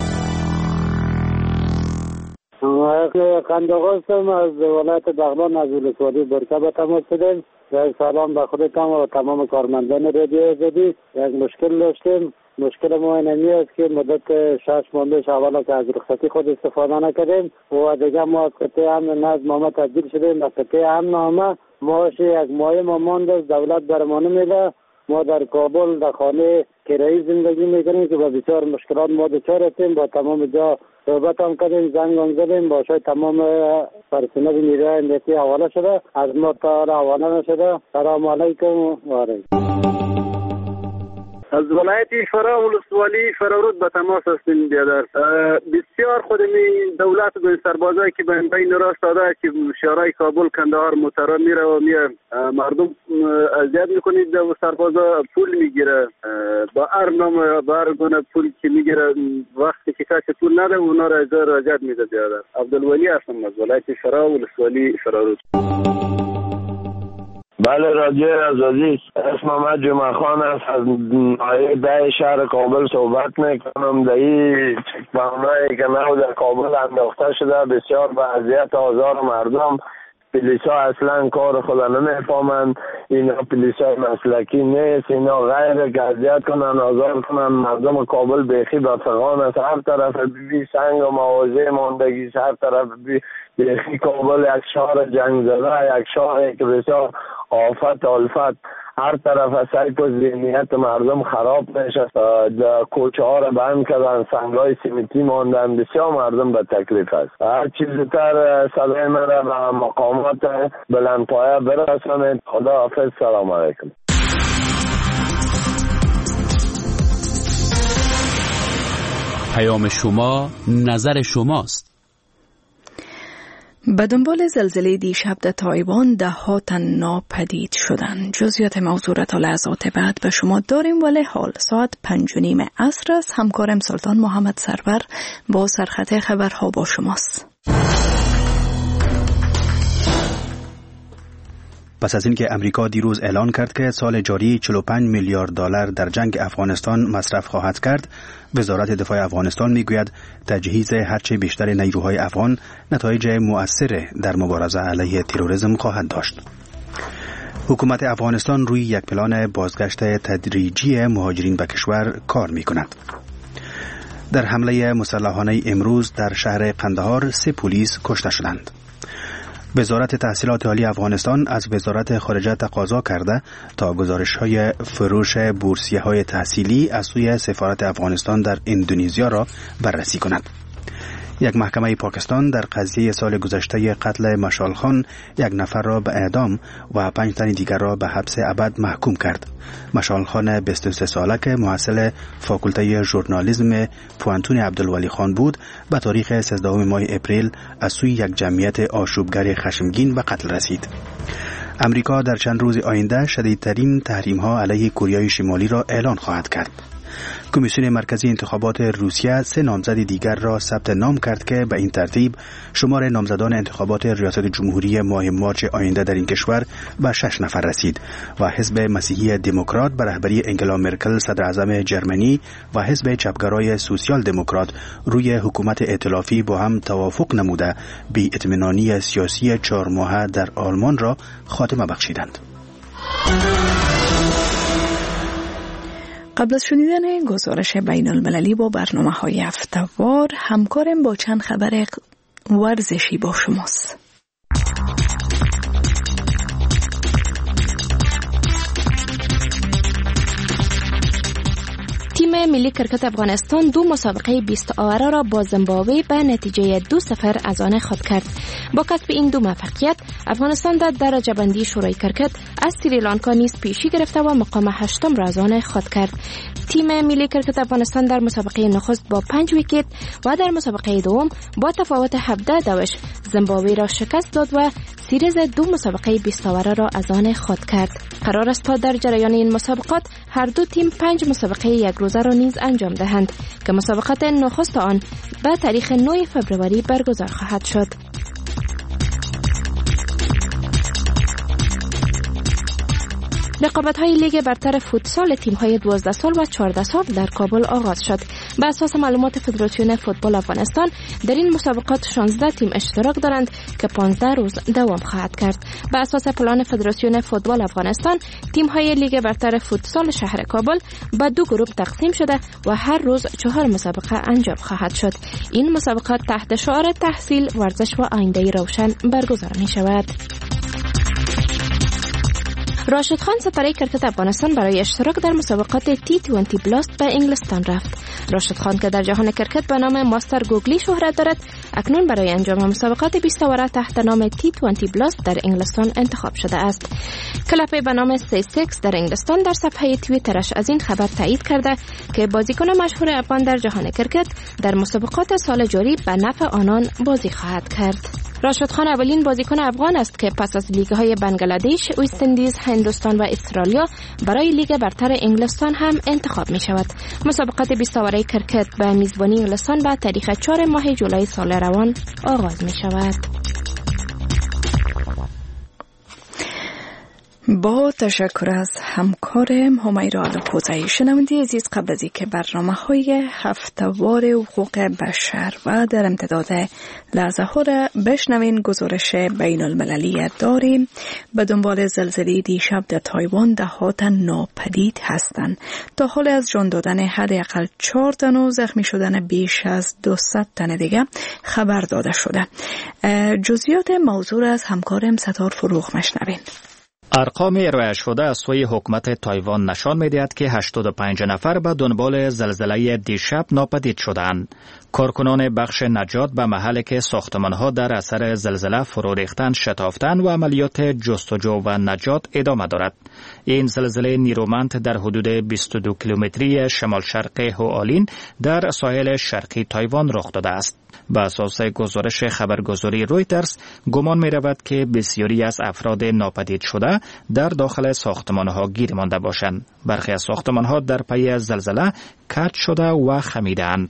قنداغ هستم از ولایت بغلان از ولسوالی برکه به تماس شدیم. سلام به خودتان و تمام کارمندان رادیو آزادی. یک مشکل داشتیم. مشکل ما اینمی است که مدت 6 ماه پیش اولا که از رخصتی خود استفاده نکردیم و دیگه ما از قطعه امن نظم ما تبدیل شدیم به قطعه امن نامه. معاش یک ماه ما مانده دولت برمان میده. ما در کابل در خانه کرایی زندگی میکنیم که با بسیار مشکلات ما دچار هستیم. با تمام جا صحبت هم کردیم، زنگ هم زدیم، با شاید تمام پرسنل نیروی امنیتی حواله شده، از ما تا حواله نشده. سلام علیکم و علیکم. از ولایت فرا ولسوالی فرارود به تماس هستیم بیادر. بسیار خودمی دولت و سربازایی که بین راست داده که شهرهای کابل کندهار مترا میره و میاد مردم اذیت میکنید و سربازا پول میگیره با هر نام با هر گونه پول که میگیره وقتی که کسی پول نده اونا را اذیت میده بیادر. عبدالولی هستم از ولایت فرا ولسوالی فرارود. بله رادیو آزادی، اسم من جمعه خان است، از ناحیه 10 شهر کابل صحبت میکنم. در این چک‌پاینایی که نو در کابل انداخته شده بسیار به اذیت آزار مردم. پلیسا اصلا کار خدا نمیفهمند، اینا پلیسای مسلکی نیست، اینا غیر که اذیت کنن آزار کنن مردم کابل بیخی به فغان است. هر طرف بی سنگ و موازه ماندگی، هر طرف بیخی کابل یک شهر جنگ زده، یک شهری که بسیار آفت آلفت، هر طرف از سایت و ذهنیت مردم خراب میشه. کوچه ها را بند کردن، سنگای سیمنتی ماندن، بسیار مردم به تکلیف است. هر چیزتر صدای من را به مقامات بلندپایه برسانید. خدا حافظ، سلام علیکم. پیام شما نظر شماست. به دنبال زلزله دیشب در تایوان 10 تن ناپدید شدند. جزئیات موضوع را تا لحظات بعد به شما داریم، ولی حال ساعت 5:30 عصر است. همکارم سلطان محمد سرور با سرخط خبرها با شماست. پس از اینکه امریکا دیروز اعلان کرد که سال جاری 45 میلیارد دلار در جنگ افغانستان مصرف خواهد کرد، وزارت دفاع افغانستان میگوید تجهیز هرچه بیشتر نیروهای افغان نتایج مؤثر در مبارزه علیه تروریسم خواهد داشت. حکومت افغانستان روی یک پلان بازگشت تدریجی مهاجرین به کشور کار میکند. در حمله مسلحانه امروز در شهر قندهار 3 پلیس کشته شدند. وزارت تحصیلات عالی افغانستان از وزارت خارجه تقاضا کرده تا گزارش‌های فروش بورسیه‌های تحصیلی از سوی سفارت افغانستان در اندونزیا را بررسی کند. یک محکمه پاکستان در قضیه سال گذشته قتل مشال خان 1 نفر را به اعدام و 5 تن دیگر را به حبس ابد محکوم کرد. مشال خان 23 ساله که محصل فاکولته ژورنالیسم پوانتون عبدالولی خان بود، به تاریخ 13 ماه اپریل از سوی یک جمعیت آشوبگر خشمگین به قتل رسید. امریکا در چند روز آینده شدیدترین تحریم‌ها علیه کره شمالی را اعلان خواهد کرد. کمیسیون مرکزی انتخابات روسیه 3 نامزد دیگر را ثبت نام کرد که به این ترتیب شمار نامزدان انتخابات ریاست جمهوری ماه مارچ آینده در این کشور به 6 نفر رسید و حزب مسیحی دموکرات به رهبری انگلا مرکل صدر اعظم جرمنی و حزب چپگرای سوسیال دموکرات روی حکومت ائتلافی با هم توافق نموده بی اطمینانی سیاسی 4 ماهه در آلمان را خاتمه بخشیدند. قبل از شنیدن گزارش بین المللی با برنامه‌های هفته‌وار، همکارم با چند خبر ورزشی با شماست. تیم ملی کرکت افغانستان 2 مسابقه 20 آوره را با زیمبابوه به نتیجه 2-0 از آن خود کرد. با کسب این 2 موفقیت، افغانستان در درجه بندی شورای کرکت از سریلانکا نیز پیشی گرفته و مقام 8م را از آن خود کرد. تیم ملی کرکت افغانستان در مسابقه نخست با 5 ویکت و در مسابقه دوم با تفاوت 17 دوش زیمبابوه را شکست داد و سیریز 2 مسابقه 20 آوره را از آن خود کرد. قرار است تا در جریان این مسابقات هر 2 تیم 5 مسابقه 1 روزه را نیز انجام دهند که مسابقات نخست آن به تاریخ 9 فوریه برگزار خواهد شد. رقابت‌های لیگ برتر فوتسال تیم‌های 12 سال و 14 سال در کابل آغاز شد. به اساس معلومات فدراسیون فوتبال افغانستان در این مسابقات 16 تیم اشتراک دارند که 15 روز دوام خواهد کرد. به اساس پلان فدراسیون فوتبال افغانستان، تیم‌های لیگ برتر فوتسال شهر کابل به 2 گروه تقسیم شده و هر روز 4 مسابقه انجام خواهد شد. این مسابقات تحت شعار تحصیل، ورزش و آینده روشن برگزار می‌شود. راشد خان ستاره کرکت افغانستان برای اشتراک در مسابقات T20 بلاست به انگلستان رفت. راشد خان که در جهان کرکت به نام ماستر گوگلی شهرت دارد، اکنون برای انجام مسابقات 20 اوره تحت نام T20 بلاست در انگلستان انتخاب شده است. کلب به نام C6 در انگلستان در صفحه توییترش از این خبر تایید کرده که بازیکن مشهور افغان در جهان کرکت در مسابقات سال جاری به نفع آنان بازی خواهد کرد. راشد خان اولین بازیکن افغان است که پس از لیگ‌های بنگلادش، وست اندیز، هندوستان و استرالیا برای لیگ برتر انگلستان هم انتخاب می شود. مسابقات 20 اوره کرکت به میزبانی انگلستان به تاریخ 4 ماه جولای سال روان آغاز می شود. با تشکر از همکارم همیرا الپوزایی. شنونده عزیز، قبل از اینکه برنامه‌های هفته‌وار حقوق بشر و در امتداد لحظه ها را بشنوین، گزارش بین المللی داریم. به دنبال زلزله دیشب در تایوان دهات ناپدید هستند. تا حال از جان دادن حداقل 4 تن و زخمی شدن بیش از 200 تن دیگه خبر داده شده. جزئیات موضوع از همکارم ستار فروغ مشنوین. ارقام ارائه شده از سوی حکومت تایوان نشان می‌دهد که 85 نفر به دنبال زلزله دیشب ناپدید شدند. کارکنان بخش نجات به محلی که ساختمان‌ها در اثر زلزله فرو ریختند شتافتند و عملیات جستجو و نجات ادامه دارد. این زلزله نیرومند در حدود 22 کیلومتری شمال شرق هوآلین در ساحل شرقی تایوان رخ داده است. به اساس گزارش خبرگزاری رویترز گمان می رود که بسیاری از افراد ناپدید شده در داخل ساختمان‌ها گیر مانده باشند. برخی از ساختمان‌ها در پی زلزله کج شده و خمیده‌اند.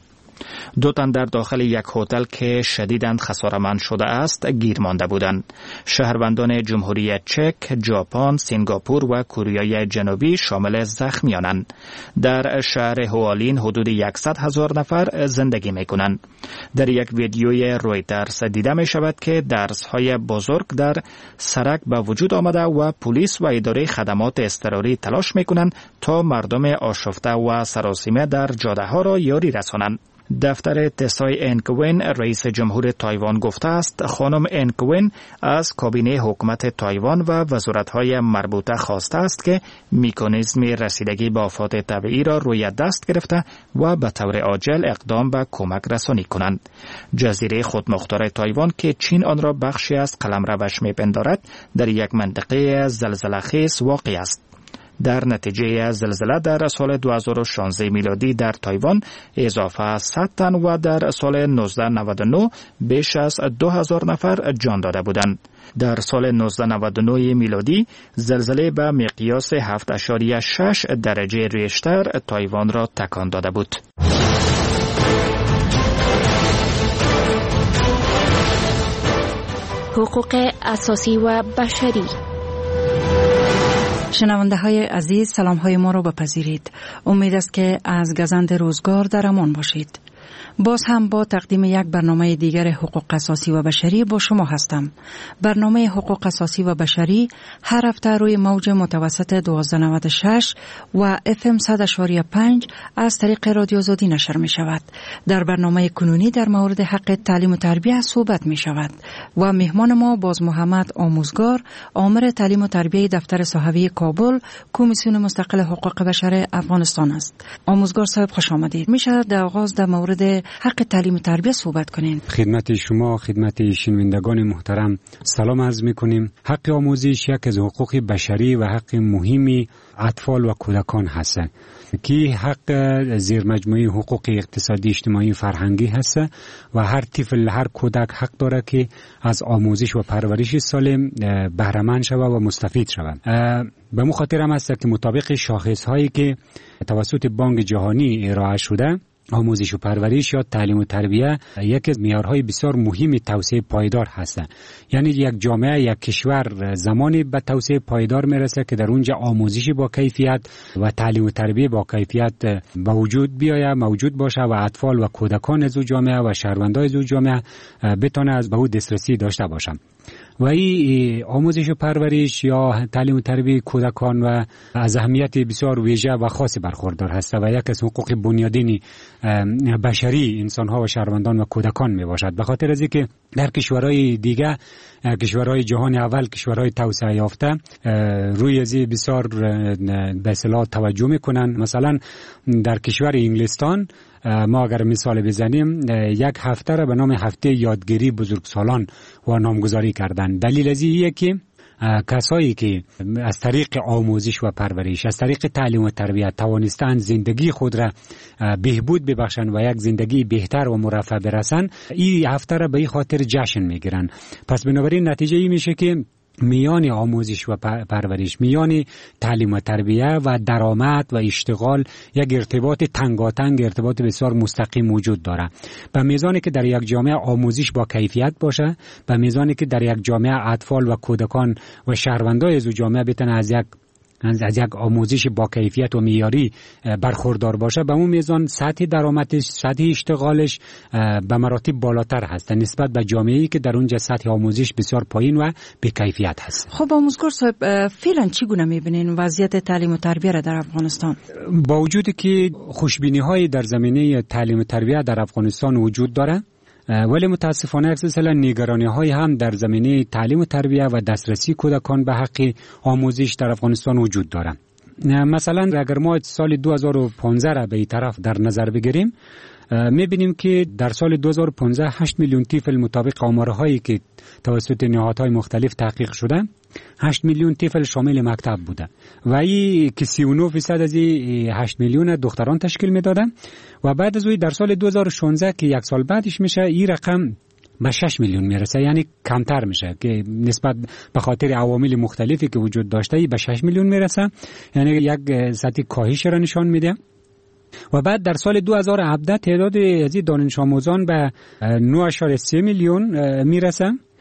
2 تن در داخل یک هتل که شدیداً خساره‌مند شده است گیر مانده بودند. شهروندان جمهوری چک، ژاپن، سنگاپور و کره جنوبی شامل زخمیانند. در شهر هوآلین حدود 100,000 نفر زندگی می‌کنند. در یک ویدیوی رویترز دیده می‌شود که درزهای بزرگ در سرک به وجود آمده و پلیس و اداره خدمات اضطراری تلاش می‌کنند تا مردم آشفته و سراسیمه در جاده‌ها را یاری رسانند. دفتر تسای انکوین رئیس جمهور تایوان گفته است خانم انکوین از کابینه حکومت تایوان و وزارت‌های مربوطه خواسته است که مکانیزم رسیدگی به آفات طبیعی را روی دست گرفته و به طور عاجل اقدام به کمک رسانی کنند. جزیره خودمختار تایوان که چین آن را بخشی از قلمروش می‌پندارد در یک منطقه زلزله‌خیز واقع است. در نتیجه زلزله در سال 2016 میلادی در تایوان اضافه 100 تن و در سال 1999 بیش از 2000 نفر جان داده بودند. در سال 1999 میلادی زلزله به مقیاس 7.6 درجه ریشتر تایوان را تکان داده بود. حقوق اساسی و بشری. شنونده های عزیز، سلام های ما را بپذیرید. امید است که از گزند روزگار در امان باشید. باز هم با تقدیم یک برنامه دیگر حقوق اساسی و بشری با شما هستم. برنامه حقوق اساسی و بشری هر هفته روی موج متوسط 1296 و FM 100.5 از طریق رادیو آزادی نشر می شود. در برنامه کنونی در مورد حق تعلیم و تربیت صحبت می شود و مهمان ما باز محمد آموزگار، آمر تعلیم و تربیت دفتر صحوی کابل، کمیسیون مستقل حقوق بشر افغانستان است. آموزگار صاحب خوش آمدید. می شود در آغاز در مورد حق تعلیم و تربیت صحبت کنیم. خدمت شما، خدمت شنوندگان محترم سلام عرض می‌کنیم. حق آموزش یک از حقوق بشری و حق مهمی اطفال و کودکان هست که حق زیر مجموعه حقوق اقتصادی، اجتماعی، فرهنگی هست و هر طفل، هر کودک حق داره که از آموزش و پرورش سالم بهره مند شود و مستفید شود. به مو خاطر هم است که مطابق شاخص‌هایی که توسط بانک جهانی ارائه شده، آموزش و پرورش یا تعلیم و تربیت یکی از معیارهای بسیار مهم توسعه پایدار هست. یعنی یک جامعه، یک کشور زمانی به توسعه پایدار میرسه که در اونجا آموزش با کیفیت و تعلیم و تربیت با کیفیت به وجود بیاید، موجود باشه و اطفال و کودکان از جامعه و شهروندان از جامعه بتونه از به او دسترسی داشته باشند. و این آموزش و پرورش یا تعلیم و تربیت کودکان و از اهمیت بسیار ویژه و خاصی برخوردار هست و یک از حقوق بنیادین بشری انسان‌ها و شهروندان و کودکان می باشد. به خاطر از اینکه در کشورهای دیگه، کشورهای جهان اول، کشورهای توسعه یافته روی از بسیار به اصطلاح توجه میکنن. مثلا در کشور انگلستان ما اگر مثال بزنیم یک هفته را به نام هفته یادگیری بزرگسالان و نامگذاری کردن. دلیل از اینه که کسایی که از طریق آموزش و پرورش، از طریق تعلیم و تربیت توانستند زندگی خود را بهبود ببخشند و یک زندگی بهتر و مرفه برسند، این هفته را به این خاطر جشن میگیرن. پس بنابراین نتیجه این میشه که میان آموزش و پرورش، میان تعلیم و تربیت و درآمد و اشتغال یک ارتباط تنگاتنگ، ارتباط بسیار مستقیم وجود داره. به میزانی که در یک جامعه آموزش با کیفیت باشه، به میزانی که در یک جامعه اطفال و کودکان و شهروندان از جامعه بتونه از یک آموزش با کیفیت و معیاری برخوردار باشه، به اون میزان سطح درآمدش، سطح اشتغالش به مراتب بالاتر هست نسبت به جامعه‌ای که در اونجا سطح آموزش بسیار پایین و بی کیفیت هست. خب آموزگار صاحب، فعلا چگونه می‌بینین وضعیت تعلیم و تربیت را در افغانستان؟ با وجودی که خوشبینی‌های در زمینه تعلیم و تربیت در افغانستان وجود داره، ولی متاسفانه یک سلسله نگرانی‌های هم در زمینه تعلیم و تربیت و دسترسی کودکان به حق آموزش در افغانستان وجود دارد. مثلا اگر ما سال 2015 را به این طرف در نظر بگیریم، می‌بینیم که در سال 2015 8 میلیون طفل مطابق آمارهایی که توسط نهادهای مختلف تحقیق شده، 8 میلیون طفل شامل مکتب بوده و این که 39% از این 8 میلیون دختران تشکیل میداده و بعد از اون در سال 2016 که یک سال بعدش میشه این رقم به 6 میلیون میرسه، یعنی کمتر میشه که نسبت به خاطر عوامل مختلفی که وجود داشته به 6 میلیون میرسه، یعنی یک سطح کاهش را نشان میده. و بعد در سال 2017 تعداد از دانش آموزان به 9.3 میلیون میرسه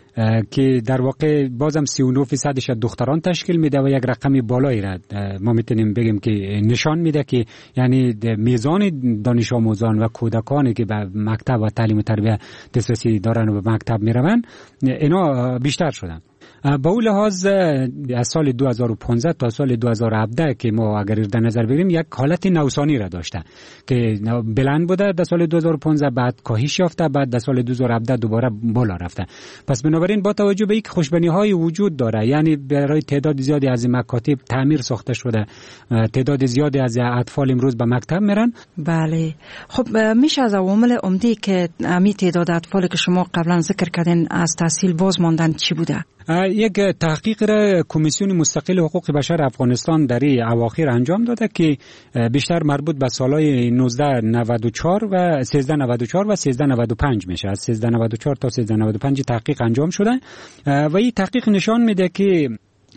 که در واقع بازم 39% دختران تشکیل میده و یک رقم بالایی را ما میتونیم بگیم که نشان میده که یعنی میزان دانش آموزان و کودکانی که به مکتب و تعلیم و تربیت دسترسی دارن و به مکتب میرون اینا بیشتر شدن. با اون لحاظ از سال 2015 تا سال 2017 که ما اگر در نظر بگیریم یک حالت نوسانی را داشته که بلند بوده در سال 2015، بعد کاهش یافته، بعد در سال 2017 دوباره بالا رفته. پس بنابراین با توجه به اینکه خوشبینی‌های وجود داره، یعنی برای تعداد زیادی از مکاتب تعمیر ساخته شده، تعداد زیادی از اطفال امروز به مکتب میرن. بله، خب میشه از عوامل عمده که امی تعداد اطفالی که شما قبلا ذکر کردین از تحصیل باز ماندن چی بوده؟ یک تحقیق را کمیسیون مستقل حقوق بشر افغانستان در این اواخر انجام داده که بیشتر مربوط به سالهای 1994 و 1394 و 1395 میشه. از 1394 تا 1395 تحقیق انجام شده و این تحقیق نشان میده که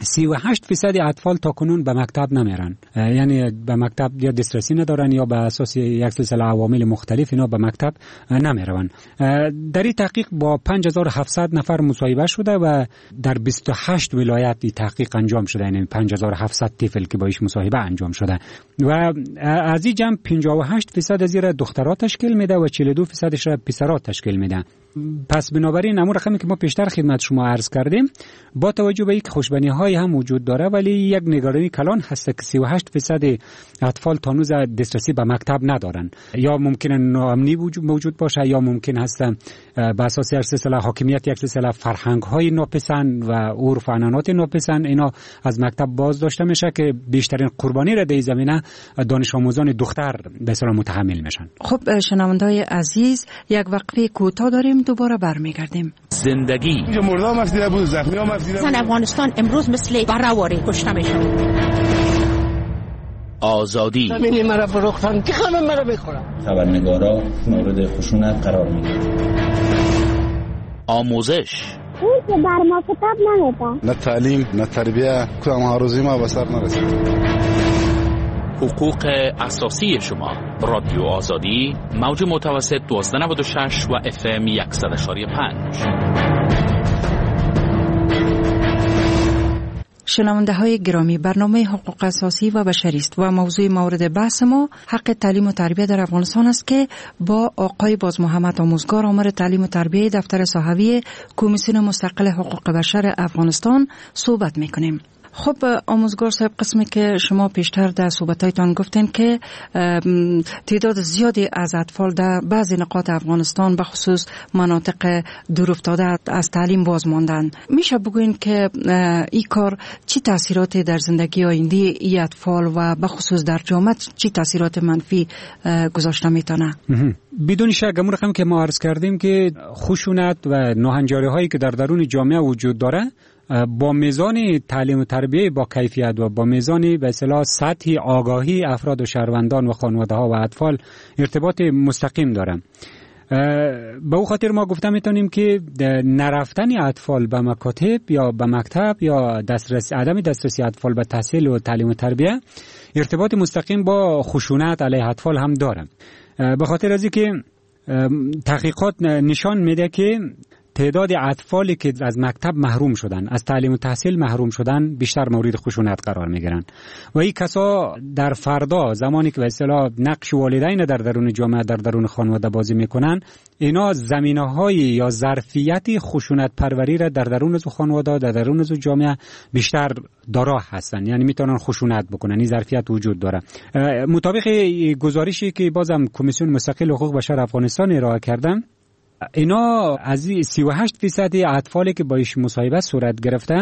38% اطفال تا کنون به مکتب نمیرن، یعنی به مکتب یا دسترسی ندارن یا به اساس یک سلسله عوامل مختلف اینا به مکتب نمیرون. در این تحقیق با 5700 نفر مصاحبه شده و در 28 ولایت این تحقیق انجام شده، یعنی 5700 طفل که با ایش مصاحبه انجام شده و از این جمع 58% از این دخترها تشکیل میده و 42% را پسرها تشکیل میده. پس بنابراین همون رقمی که ما پیشتر خدمت شما عرض کردیم، با توجه به اینکه خوشبینی‌های هم وجود داره ولی یک نگرانی کلان هست که 38% اطفال تا هنوز دسترسی به مکتب ندارن، یا ممکنه ناامنی موجود باشه، یا ممکن هست به اساس یک سلسله حاکمیت یک سلسله فرهنگ‌های ناپسند و عرف و عنعنات ناپسند اینا از مکتب باز داشته میشه که بیشترین قربانی را در این زمینه دانش آموزان دختر به اصطلاح متحمل میشن. خب شنونده‌های عزیز، یک وقفه کوتاه داریم، دوباره برمیگردیم. زندگی اینجا مردم مسئله بود، زخمی ها مسئله بود. افغانستان امروز مثل بره‌واری کشته میشه. آزادی زمین مرا فروختن، کی خانم مرا بخورم؟ خبرنگارا مورد خشونت قرار میگیرن. آموزش اون که بر ما کتاب نمیده، نه تعلیم نه تربیه، کدام هاروزی ما به سر نرسید. حقوق اساسی شما. رادیو آزادی، موج متوسط 1296 و FM 100.5. شنونده های گرامی، برنامه حقوق اساسی و بشری است و موضوع مورد بحث ما حق تعلیم و تربیت در افغانستان است که با آقای باز محمد آموزگار آمر تعلیم و تربیت دفتر صحوی کمیسیون مستقل حقوق بشر افغانستان صحبت میکنیم. خب آموزگار صاحب، قسمی که شما پیشتر در صحبتایتان گفتین که تعداد زیادی از اطفال در بعضی نقاط افغانستان به خصوص مناطق دورافتاده از تعلیم باز ماندن، میشه بگوین که این کار چی تاثیراتی در زندگی آینده این اطفال و به خصوص در جامعه چی تاثیرات منفی گذاشته میتونه؟ بدون شک همون رقم که ما عرض کردیم که خشونت و ناهنجاری هایی که در درون جامعه وجود داره با میزان تعلیم و تربیت با کیفیت و با میزان به اصطلاح سطح آگاهی افراد و شهروندان و خانواده ها و اطفال ارتباط مستقیم داره. به او خاطر ما گفته میتونیم که نرفتن اطفال به مکاتب یا به مکتب یا عدم دسترسی اطفال به تحصیل و تعلیم و تربیت ارتباط مستقیم با خشونت علیه اطفال هم داره. به خاطر از اینکه تحقیقات نشان میده که تعداد اطفالی که از مکتب محروم شدن، از تعلیم و تحصیل محروم شدن، بیشتر مورد خشونت قرار میگیرن و این کسا در فردا زمانی که به اصطلاح نقش والدین در درون جامعه در درون خانواده بازی میکنن، اینا زمینه‌های یا ظرفیت خشونت پروری را در درون از خانواده در درون از جامعه بیشتر دارا هستن، یعنی میتونن خشونت بکنن. این ظرفیت وجود داره. مطابق گزارشی که بازم کمیسیون مستقل حقوق بشر افغانستان ارائه کردن، اینا از 38% اطفالی که با ایش مصاحبه صورت گرفته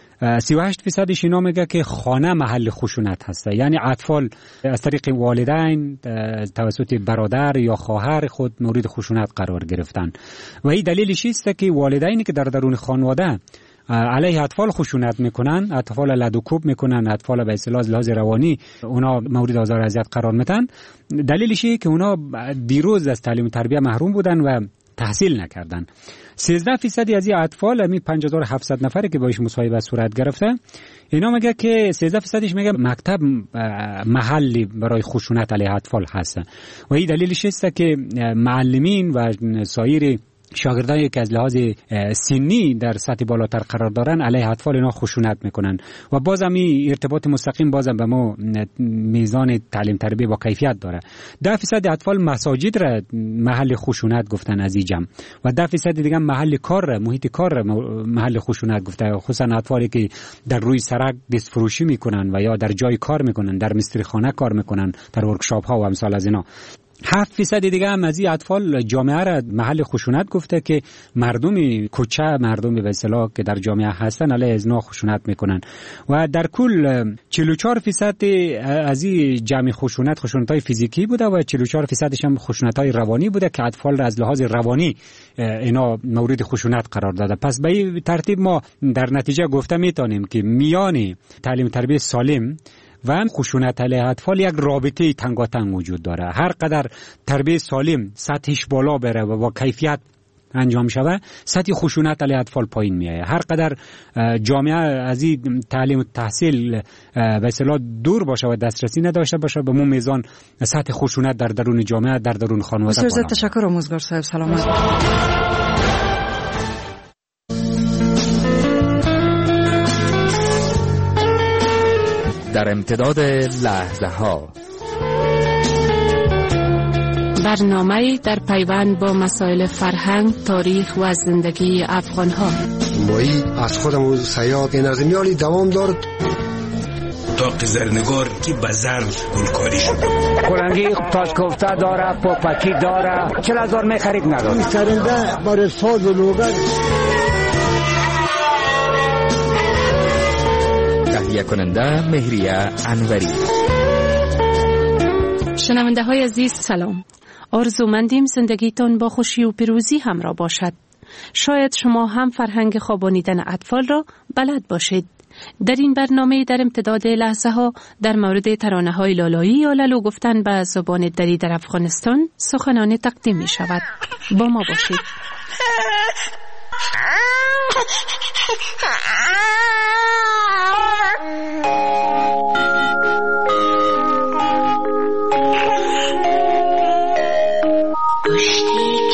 38% اینا میگه که خانه محل خشونت هسته، یعنی اطفال از طریق والدین توسط برادر یا خواهر خود مورد خشونت قرار گرفتن و این دلیلش است که والدینی که در درون خانواده علیه اطفال خشونت میکنن، اطفال لدوکوب میکنن، اطفال به اصطلاح از لحاظ روانی اونا مورد آزار و اذیت قرار میدن، دلیلش اینه که اونا دیروز از تعلیم و تربیت محروم بودن و تحصیل نکردن. 13% از این اطفال، همین 5700 نفری که باش مصاحبه صورت گرفته، اینا میگه که 13%ش میگه مکتب محلی برای خشونت علیه اطفال هست و این دلیلش است که معلمین و سایر شاگردانی که از لحاظ سنی در سطح بالاتر قرار دارن علیه اطفال اینا خشونت میکنن و بازم این ارتباط مستقیم بازم به ما میزان تعلیم تربیت با کیفیت داره. 10% اطفال مساجد را محل خشونت گفتن از این جمع و 10% دیگه محل کار، محیط کار محل خشونت گفته، خصوصا اطفالی که در روی سرک دست فروشی میکنن و یا در جای کار میکنن، در مستری خانه کار میکنن، در ورکشاپ ها و امثال از اینا. 7% دیگه هم از این اطفال جامعه را محل خشونت گفته که مردم کوچه، مردم به اصطلاح که در جامعه هستن علیه از اینا خشونت میکنن و در کل 44% از این جمع خشونت‌های فیزیکی بوده و 44% هم خشونت‌های روانی بوده که اطفال را از لحاظ روانی اینا مورد خشونت قرار داده. پس به این ترتیب ما در نتیجه گفته میتونیم که میان تعلیم تربیت سالم و خشونت علیه اطفال یک رابطه تنگاتنگ وجود داره. هر قدر تربیت سالم سطحش بالا بره و با کیفیت انجام شوه، سطح خشونت علیه اطفال پایین میایه. هر قدر جامعه از این تعلیم و تحصیل به اصطلاح دور باشه و دسترسی نداشته باشه، به اون میزان سطح خشونت در درون جامعه، در درون خانواده بالا. تشکر آموزگار صاحب، سلامت. در امتداد لحظه ها، برنامه در پیوند با مسائل فرهنگ، تاریخ و زندگی افغان ها. مایی از خودم سیاد این از میالی دوام دارد. تاق زرنگار که بزن گلکاری شده، کلنگی تاج کوفته داره، پاپکی داره، 40,000 میخرید نداره. این سرنده برای ساز و لوگن. تهیه کننده مهریه انوری. شنونده های عزیز سلام. آرزومندیم زندگیتان با خوشی و پیروزی همراه باشد. شاید شما هم فرهنگ خوابانیدن اطفال را بلد باشید. در این برنامه در امتداد لحظه ها در مورد ترانه های لالایی یا لالو گفتن به زبان دری در افغانستان سخنان تقدیم می شود. با ما باشید.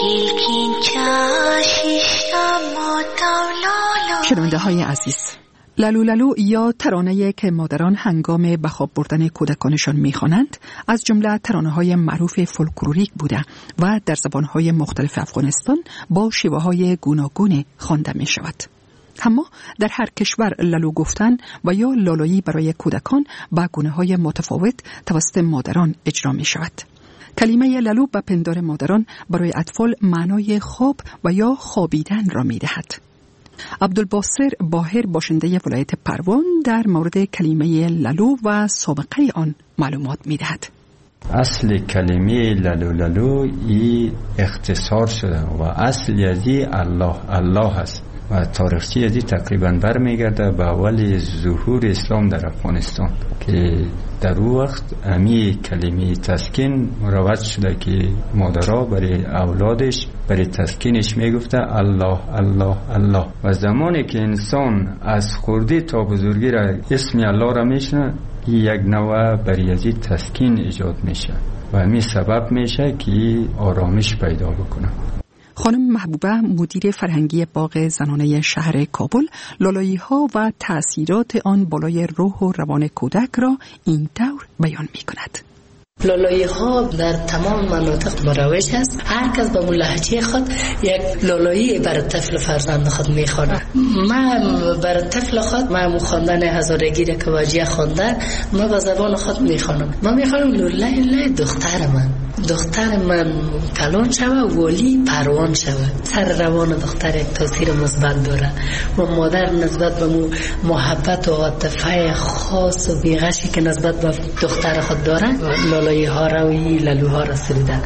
شنونده های عزیز، لالو لالو یا ترانه‌ای که مادران هنگام به خواب بردن کودکانشان می‌خوانند از جمله ترانه‌های معروف فولکلوریک بوده و در زبان‌های مختلف افغانستان با شیوه‌های گوناگون خوانده می‌شود. اما در هر کشور لالو گفتن و یا لالایی برای کودکان با گونه‌های متفاوت توسط مادران اجرا می‌شود. کلمه لالو به پندار مادران برای اطفال معنای خواب و یا خوابیدن را می‌دهد. عبدالباسر باهر باشنده ولایت پروان در مورد کلمه لالو و سابقه آن معلومات می‌دهد. اصل کلمه لالو لالو ای اختصار شده و اصل یزی الله هست و تاریخچه یزی تقریبا برمیگرده به اول ظهور اسلام در افغانستان که در اون وقت امی کلمه تسکین مروج شده که مادرها برای اولادش برای تسکینش میگفته الله الله الله و زمانی که انسان از خردی تا بزرگی را اسم الله را میشنه یک نوع برای یزی تسکین ایجاد میشه و امی سبب میشه که آرامش پیدا بکنه. خانم محبوبه مدیر فرهنگی باغ زنانه شهر کابل لالایی ها و تأثیرات آن بالای روح و روان کودک را این طور بیان می کند. لالایی ها در تمام مناطق مروج است. هر کس به لهجه خود یک لالایی بر طفل فرزند خود میخوانه. من بر طفل خود من خواندن هزارگی را که واجه خواندن من به زبان خود میخوانم. من میخوانم لالای دختر من کلان شوه ولی پروان شوه. سر روان دختر یک تاثیر مثبت داره و مادر نسبت به محبت و عاطفه خاص و بیغشی که نسبت به دختر خود داره لالایی ها را و لالوها را سریدن.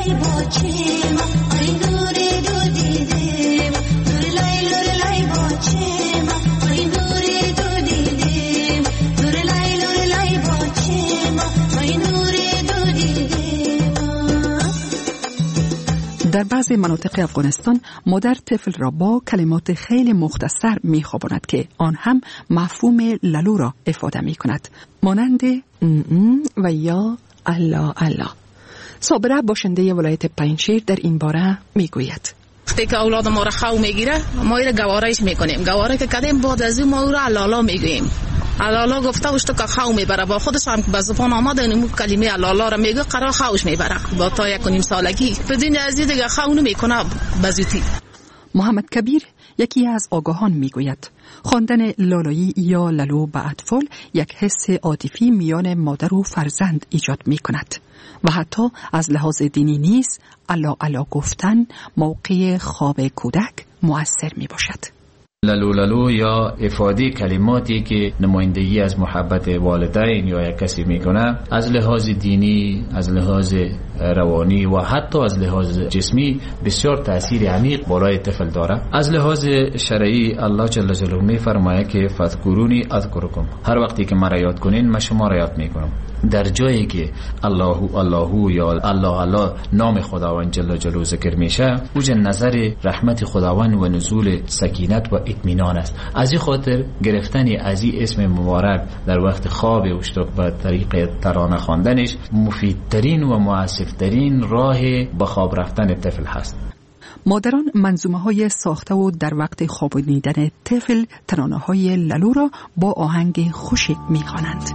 در بعضی مناطق افغانستان مادر طفل را با کلمات خیلی مختصر می‌خواباند که آن هم مفهوم لالو را افاده می‌کند، مانند و یا الله الله. صابره باشنده ولایت پنجشیر در این باره میگوید: وقتی که اولاد ما را خو میگیره ما را گوارایش میکنیم. گواره که کردیم بعد از این ما او را لالا میگوییم. الالا گفته وش تو که خو میبره با خودش هم به زبان آمده اینو کلمه الالا را میگه قرار خوش میبره با تا 1.5 سالگی بدون از دیگه خو نمیکنه بزودی. محمد کبیر یکی از آگاهان میگوید خواندن لالایی یا لالو به اطفال یک حس عاطفی میان مادر و فرزند ایجاد میکند و حتی از لحاظ دینی نیز الا الا گفتن موقع خواب کودک مؤثر میباشد. لالو لالو یا افاده کلماتی که نمایندگی از محبت والدین یا یک کسی میکنه از لحاظ دینی، از لحاظ روانی و حتی از لحاظ جسمی بسیار تأثیر عمیق بالای طفل داره. از لحاظ شرعی الله جل جلاله میفرماید که فذکرونی اذکرکم، هر وقتی که مرا یاد کنین من شما را یاد میکنم. در جایی که الله الله یا الله الله نام خداوند جل جلاله ذکر میشه اوج نظر رحمت خداوند و نزول سکینت و اطمینان است. از این خاطر گرفتن از این اسم مبارک در وقت خواب اوشتاق به طریق ترانه خواندنش مفیدترین و مؤثرترین راه به خواب رفتن طفل هست. مادران منظومه های ساخته و در وقت خوابانیدن طفل ترانه های لالو را با آهنگ خوشی می‌خوانند.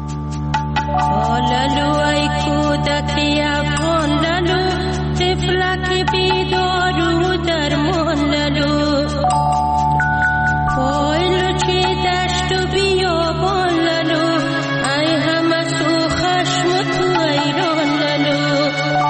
لالو ای کودکی افغان لالو طفلک بیدار و درمان لالو پایلو چی دشت و بیابان لالو ای همه تو خشم و تو ایران لالو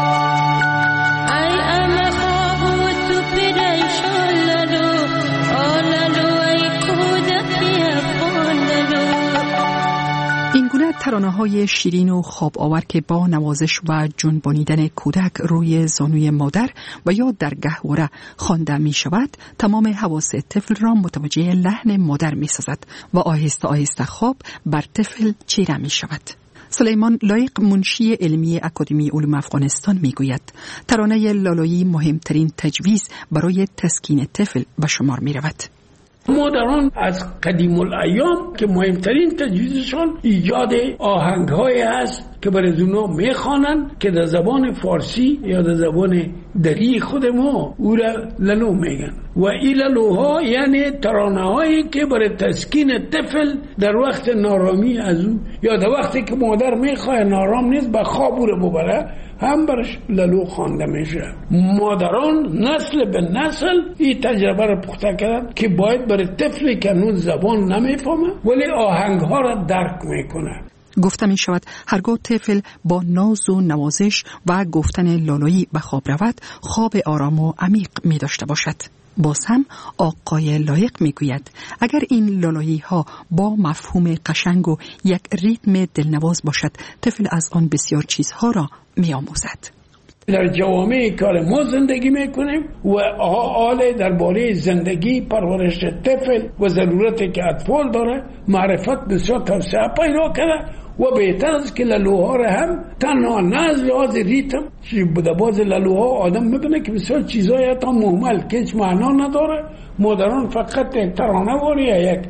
ای همه خواب و تو پریشان لالو لالو ای کودکی افغان لالو. این گونه ترانه های شیرین و خواب آور که با نوازش و جنبانیدن کودک روی زانوی مادر و یا در گهواره خوانده می شود تمام حواس طفل را متوجه لحن مادر می سازد و آهسته آهسته خواب بر طفل چیره می شود. سلیمان لایق منشی علمی اکادمی علوم افغانستان می گوید ترانه لالایی مهمترین تجویز برای تسکین طفل به شمار می رود. مادران از قدیم الایام که مهمترین تجویزشان ایجاد آهنگ‌های است که برای اونا میخوانن که در زبان فارسی یا در زبان دری خود ما او را لالو میگن و این لالوها یعنی ترانه هایی که برای تسکین طفل در وقت نارامی از او یا در وقتی که مادر میخواه نارام نیست به خواب او را ببره هم برش لالو خوانده میشه. مادران نسل به نسل این تجربه را پخته کردن که باید برای طفلی که نون زبان نمیفهمه ولی آهنگ ها را درک میکنه. گفته می شود هرگاه طفل با ناز و نوازش و گفتن لالایی به خواب رود خواب آرام و عمیق می داشته باشد. باز هم آقای لایق می گوید اگر این لالایی ها با مفهوم قشنگ و یک ریتم دلنواز باشد طفل از آن بسیار چیزها را می آموزد. در جوامع کار ما زندگی میکنیم و آله درباره زندگی پرورش طفل و ضرورتی که اطفال داره معرفت بسیار توسعه پیدا کرده و بهتر است که لالوها را هم تنها نه از لحاظ ریتم در باز لالوها آدم میبینه که بسیار چیزایی تا مهمل که هیچ معنا نداره مادران فقط یک ترانه واری یک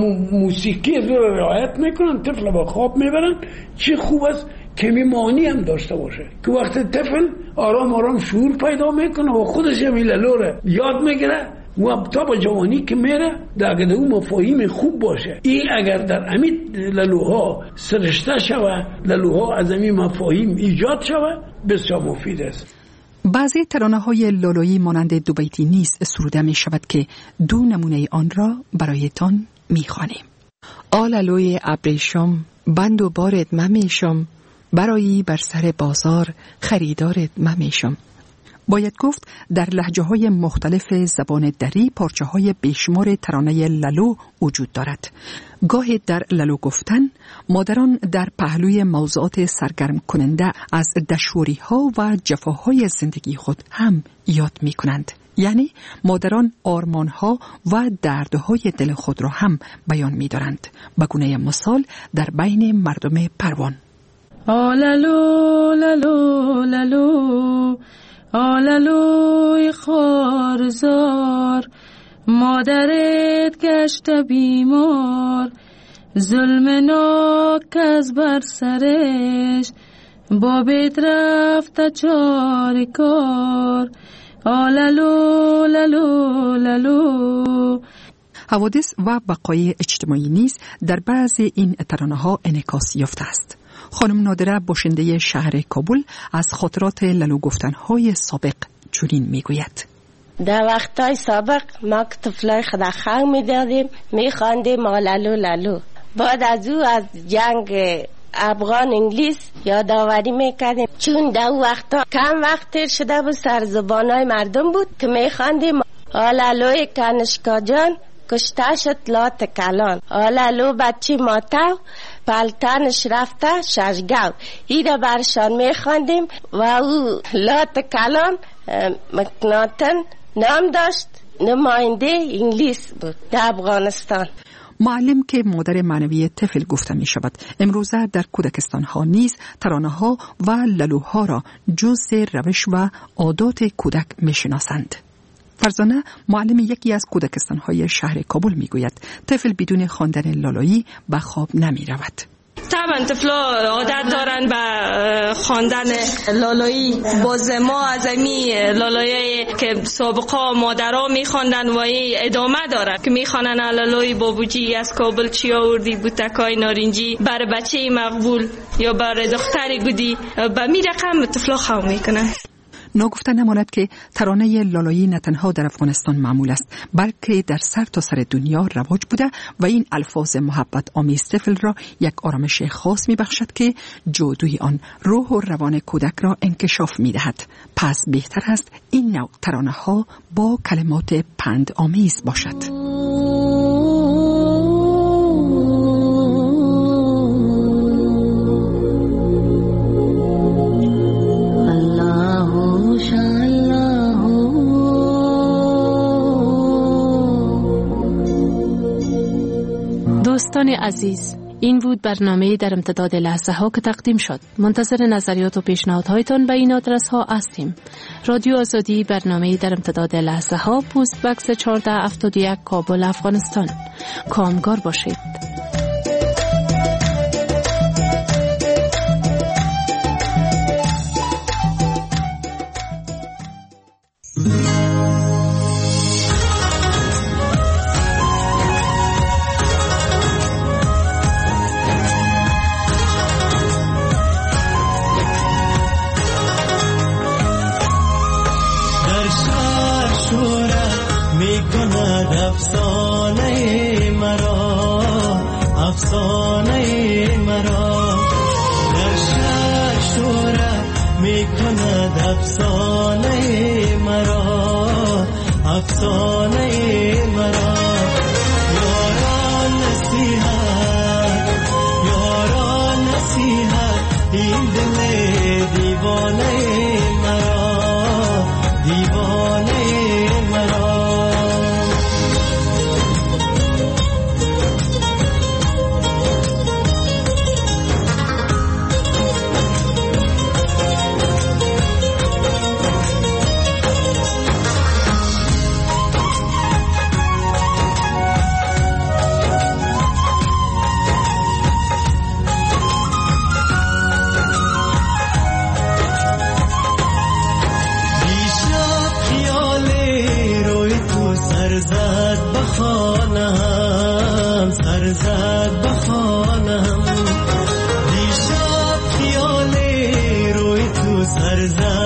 موسیقی از رو رعایت میکنن طفل به خواب میبرن. چی خوب است که میمانی هم داشته باشه که وقت طفل آرام آرام شعور پیدا میکنه و خودش هم این لالو را یاد میگیره و تا به جوانی که میره در اون مفاهیم خوب باشه. این اگر در امید لالوها سرشته شوه لالوها از این مفاهیم ایجاد شوه بسیار مفید است. بعضی ترانه های لالایی مانند دو بیتی نیز سروده می شود که دو نمونه آن را برایتان می خوانیم. آلالوی ابریشم بند و بارت ممیشم برایی بر سر بازار خریدارت ممیشم. باید گفت در لهجه های مختلف زبان دری پارچه های بیشمار ترانه لالو وجود دارد. گاهی در لالو گفتن مادران در پهلوی موضوعات سرگرم کننده از دشواری ها و جفاهای زندگی خود هم یاد می کنند. یعنی مادران آرمان ها و دردهای دل خود را هم بیان می دارند. به گونه مثال در بین مردم پروان آلالو لالو لالو آلالوی خارزار مادرت گشت بیمار ظلم ناک از بر سرش بابت رفت چار کار آلالو لالو لالو. حوادث و بقای اجتماعی نیز در بعضی این ترانه ها انعکاس یافته است. خانم نادره باشنده شهر کابل از خاطرات لالو گفتن‌های سابق چنین میگوید. در وقتای سابق ما که طفلای خود خنگ میدادیم میخواندیم آلالو لالو. بعد از او از جنگ افغان انگلیس یادآوری میکردیم چون در وقتا کم وقت تیر شده بود سر زبانای مردم بود که میخواندیم آلالوی کنشکا جان کشته شد لات کلان آلالو بچی ماتو پلتنش رفته ششگو. این را برشان میخواندیم و او لات کلان مکناتن نام داشت نماینده انگلیس بود در افغانستان. معلم که مادر معنوی طفل گفته می شود. امروزه در کودکستان ها نیز ترانه ها و لالوها را جزء روش و عادات کودک می شناسند. فرزانه معلم یکی از کودکستان‌های شهر کابل میگوید طفل بدون خواندن لالایی به خواب نمی رود. طبعا طفلا عادت دارن به خواندن لالایی. باز ما از امی لالایی که سابقا مادرها میخواندن و ادامه داره که میخوانن لالایی بابوجی از کابل چی آوردی بوتکای نارنجی بر بچه مقبول یا بر دختری بودی به می رقم طفلا خواب میکنن. ناگفته نماند که ترانه لالایی نه تنها در افغانستان معمول است بلکه در سر تا سر دنیا رواج بوده و این الفاظ محبت آمیز طفل را یک آرامش خاص می بخشد که جادوی آن روح و روان کودک را انکشاف می دهد. پس بهتر است این نوع ترانه ها با کلمات پند آمیز باشد. دوستان عزیز، این بود برنامه در امتداد لحظه ها که تقدیم شد. منتظر نظریات و پیشنهادهایتان به این آدرس ها هستیم. رادیو آزادی، برنامه در امتداد لحظه ها، پست بکس 1471 کابل، افغانستان. کامگار باشید. افسانه مرا در شهر شهرت می کند افسانه مرا افسانه مرا یاران نصیحت این دل دیوانه مرا دیوانه مرا سرزد بخانم دیشب خیال روی تو سرزد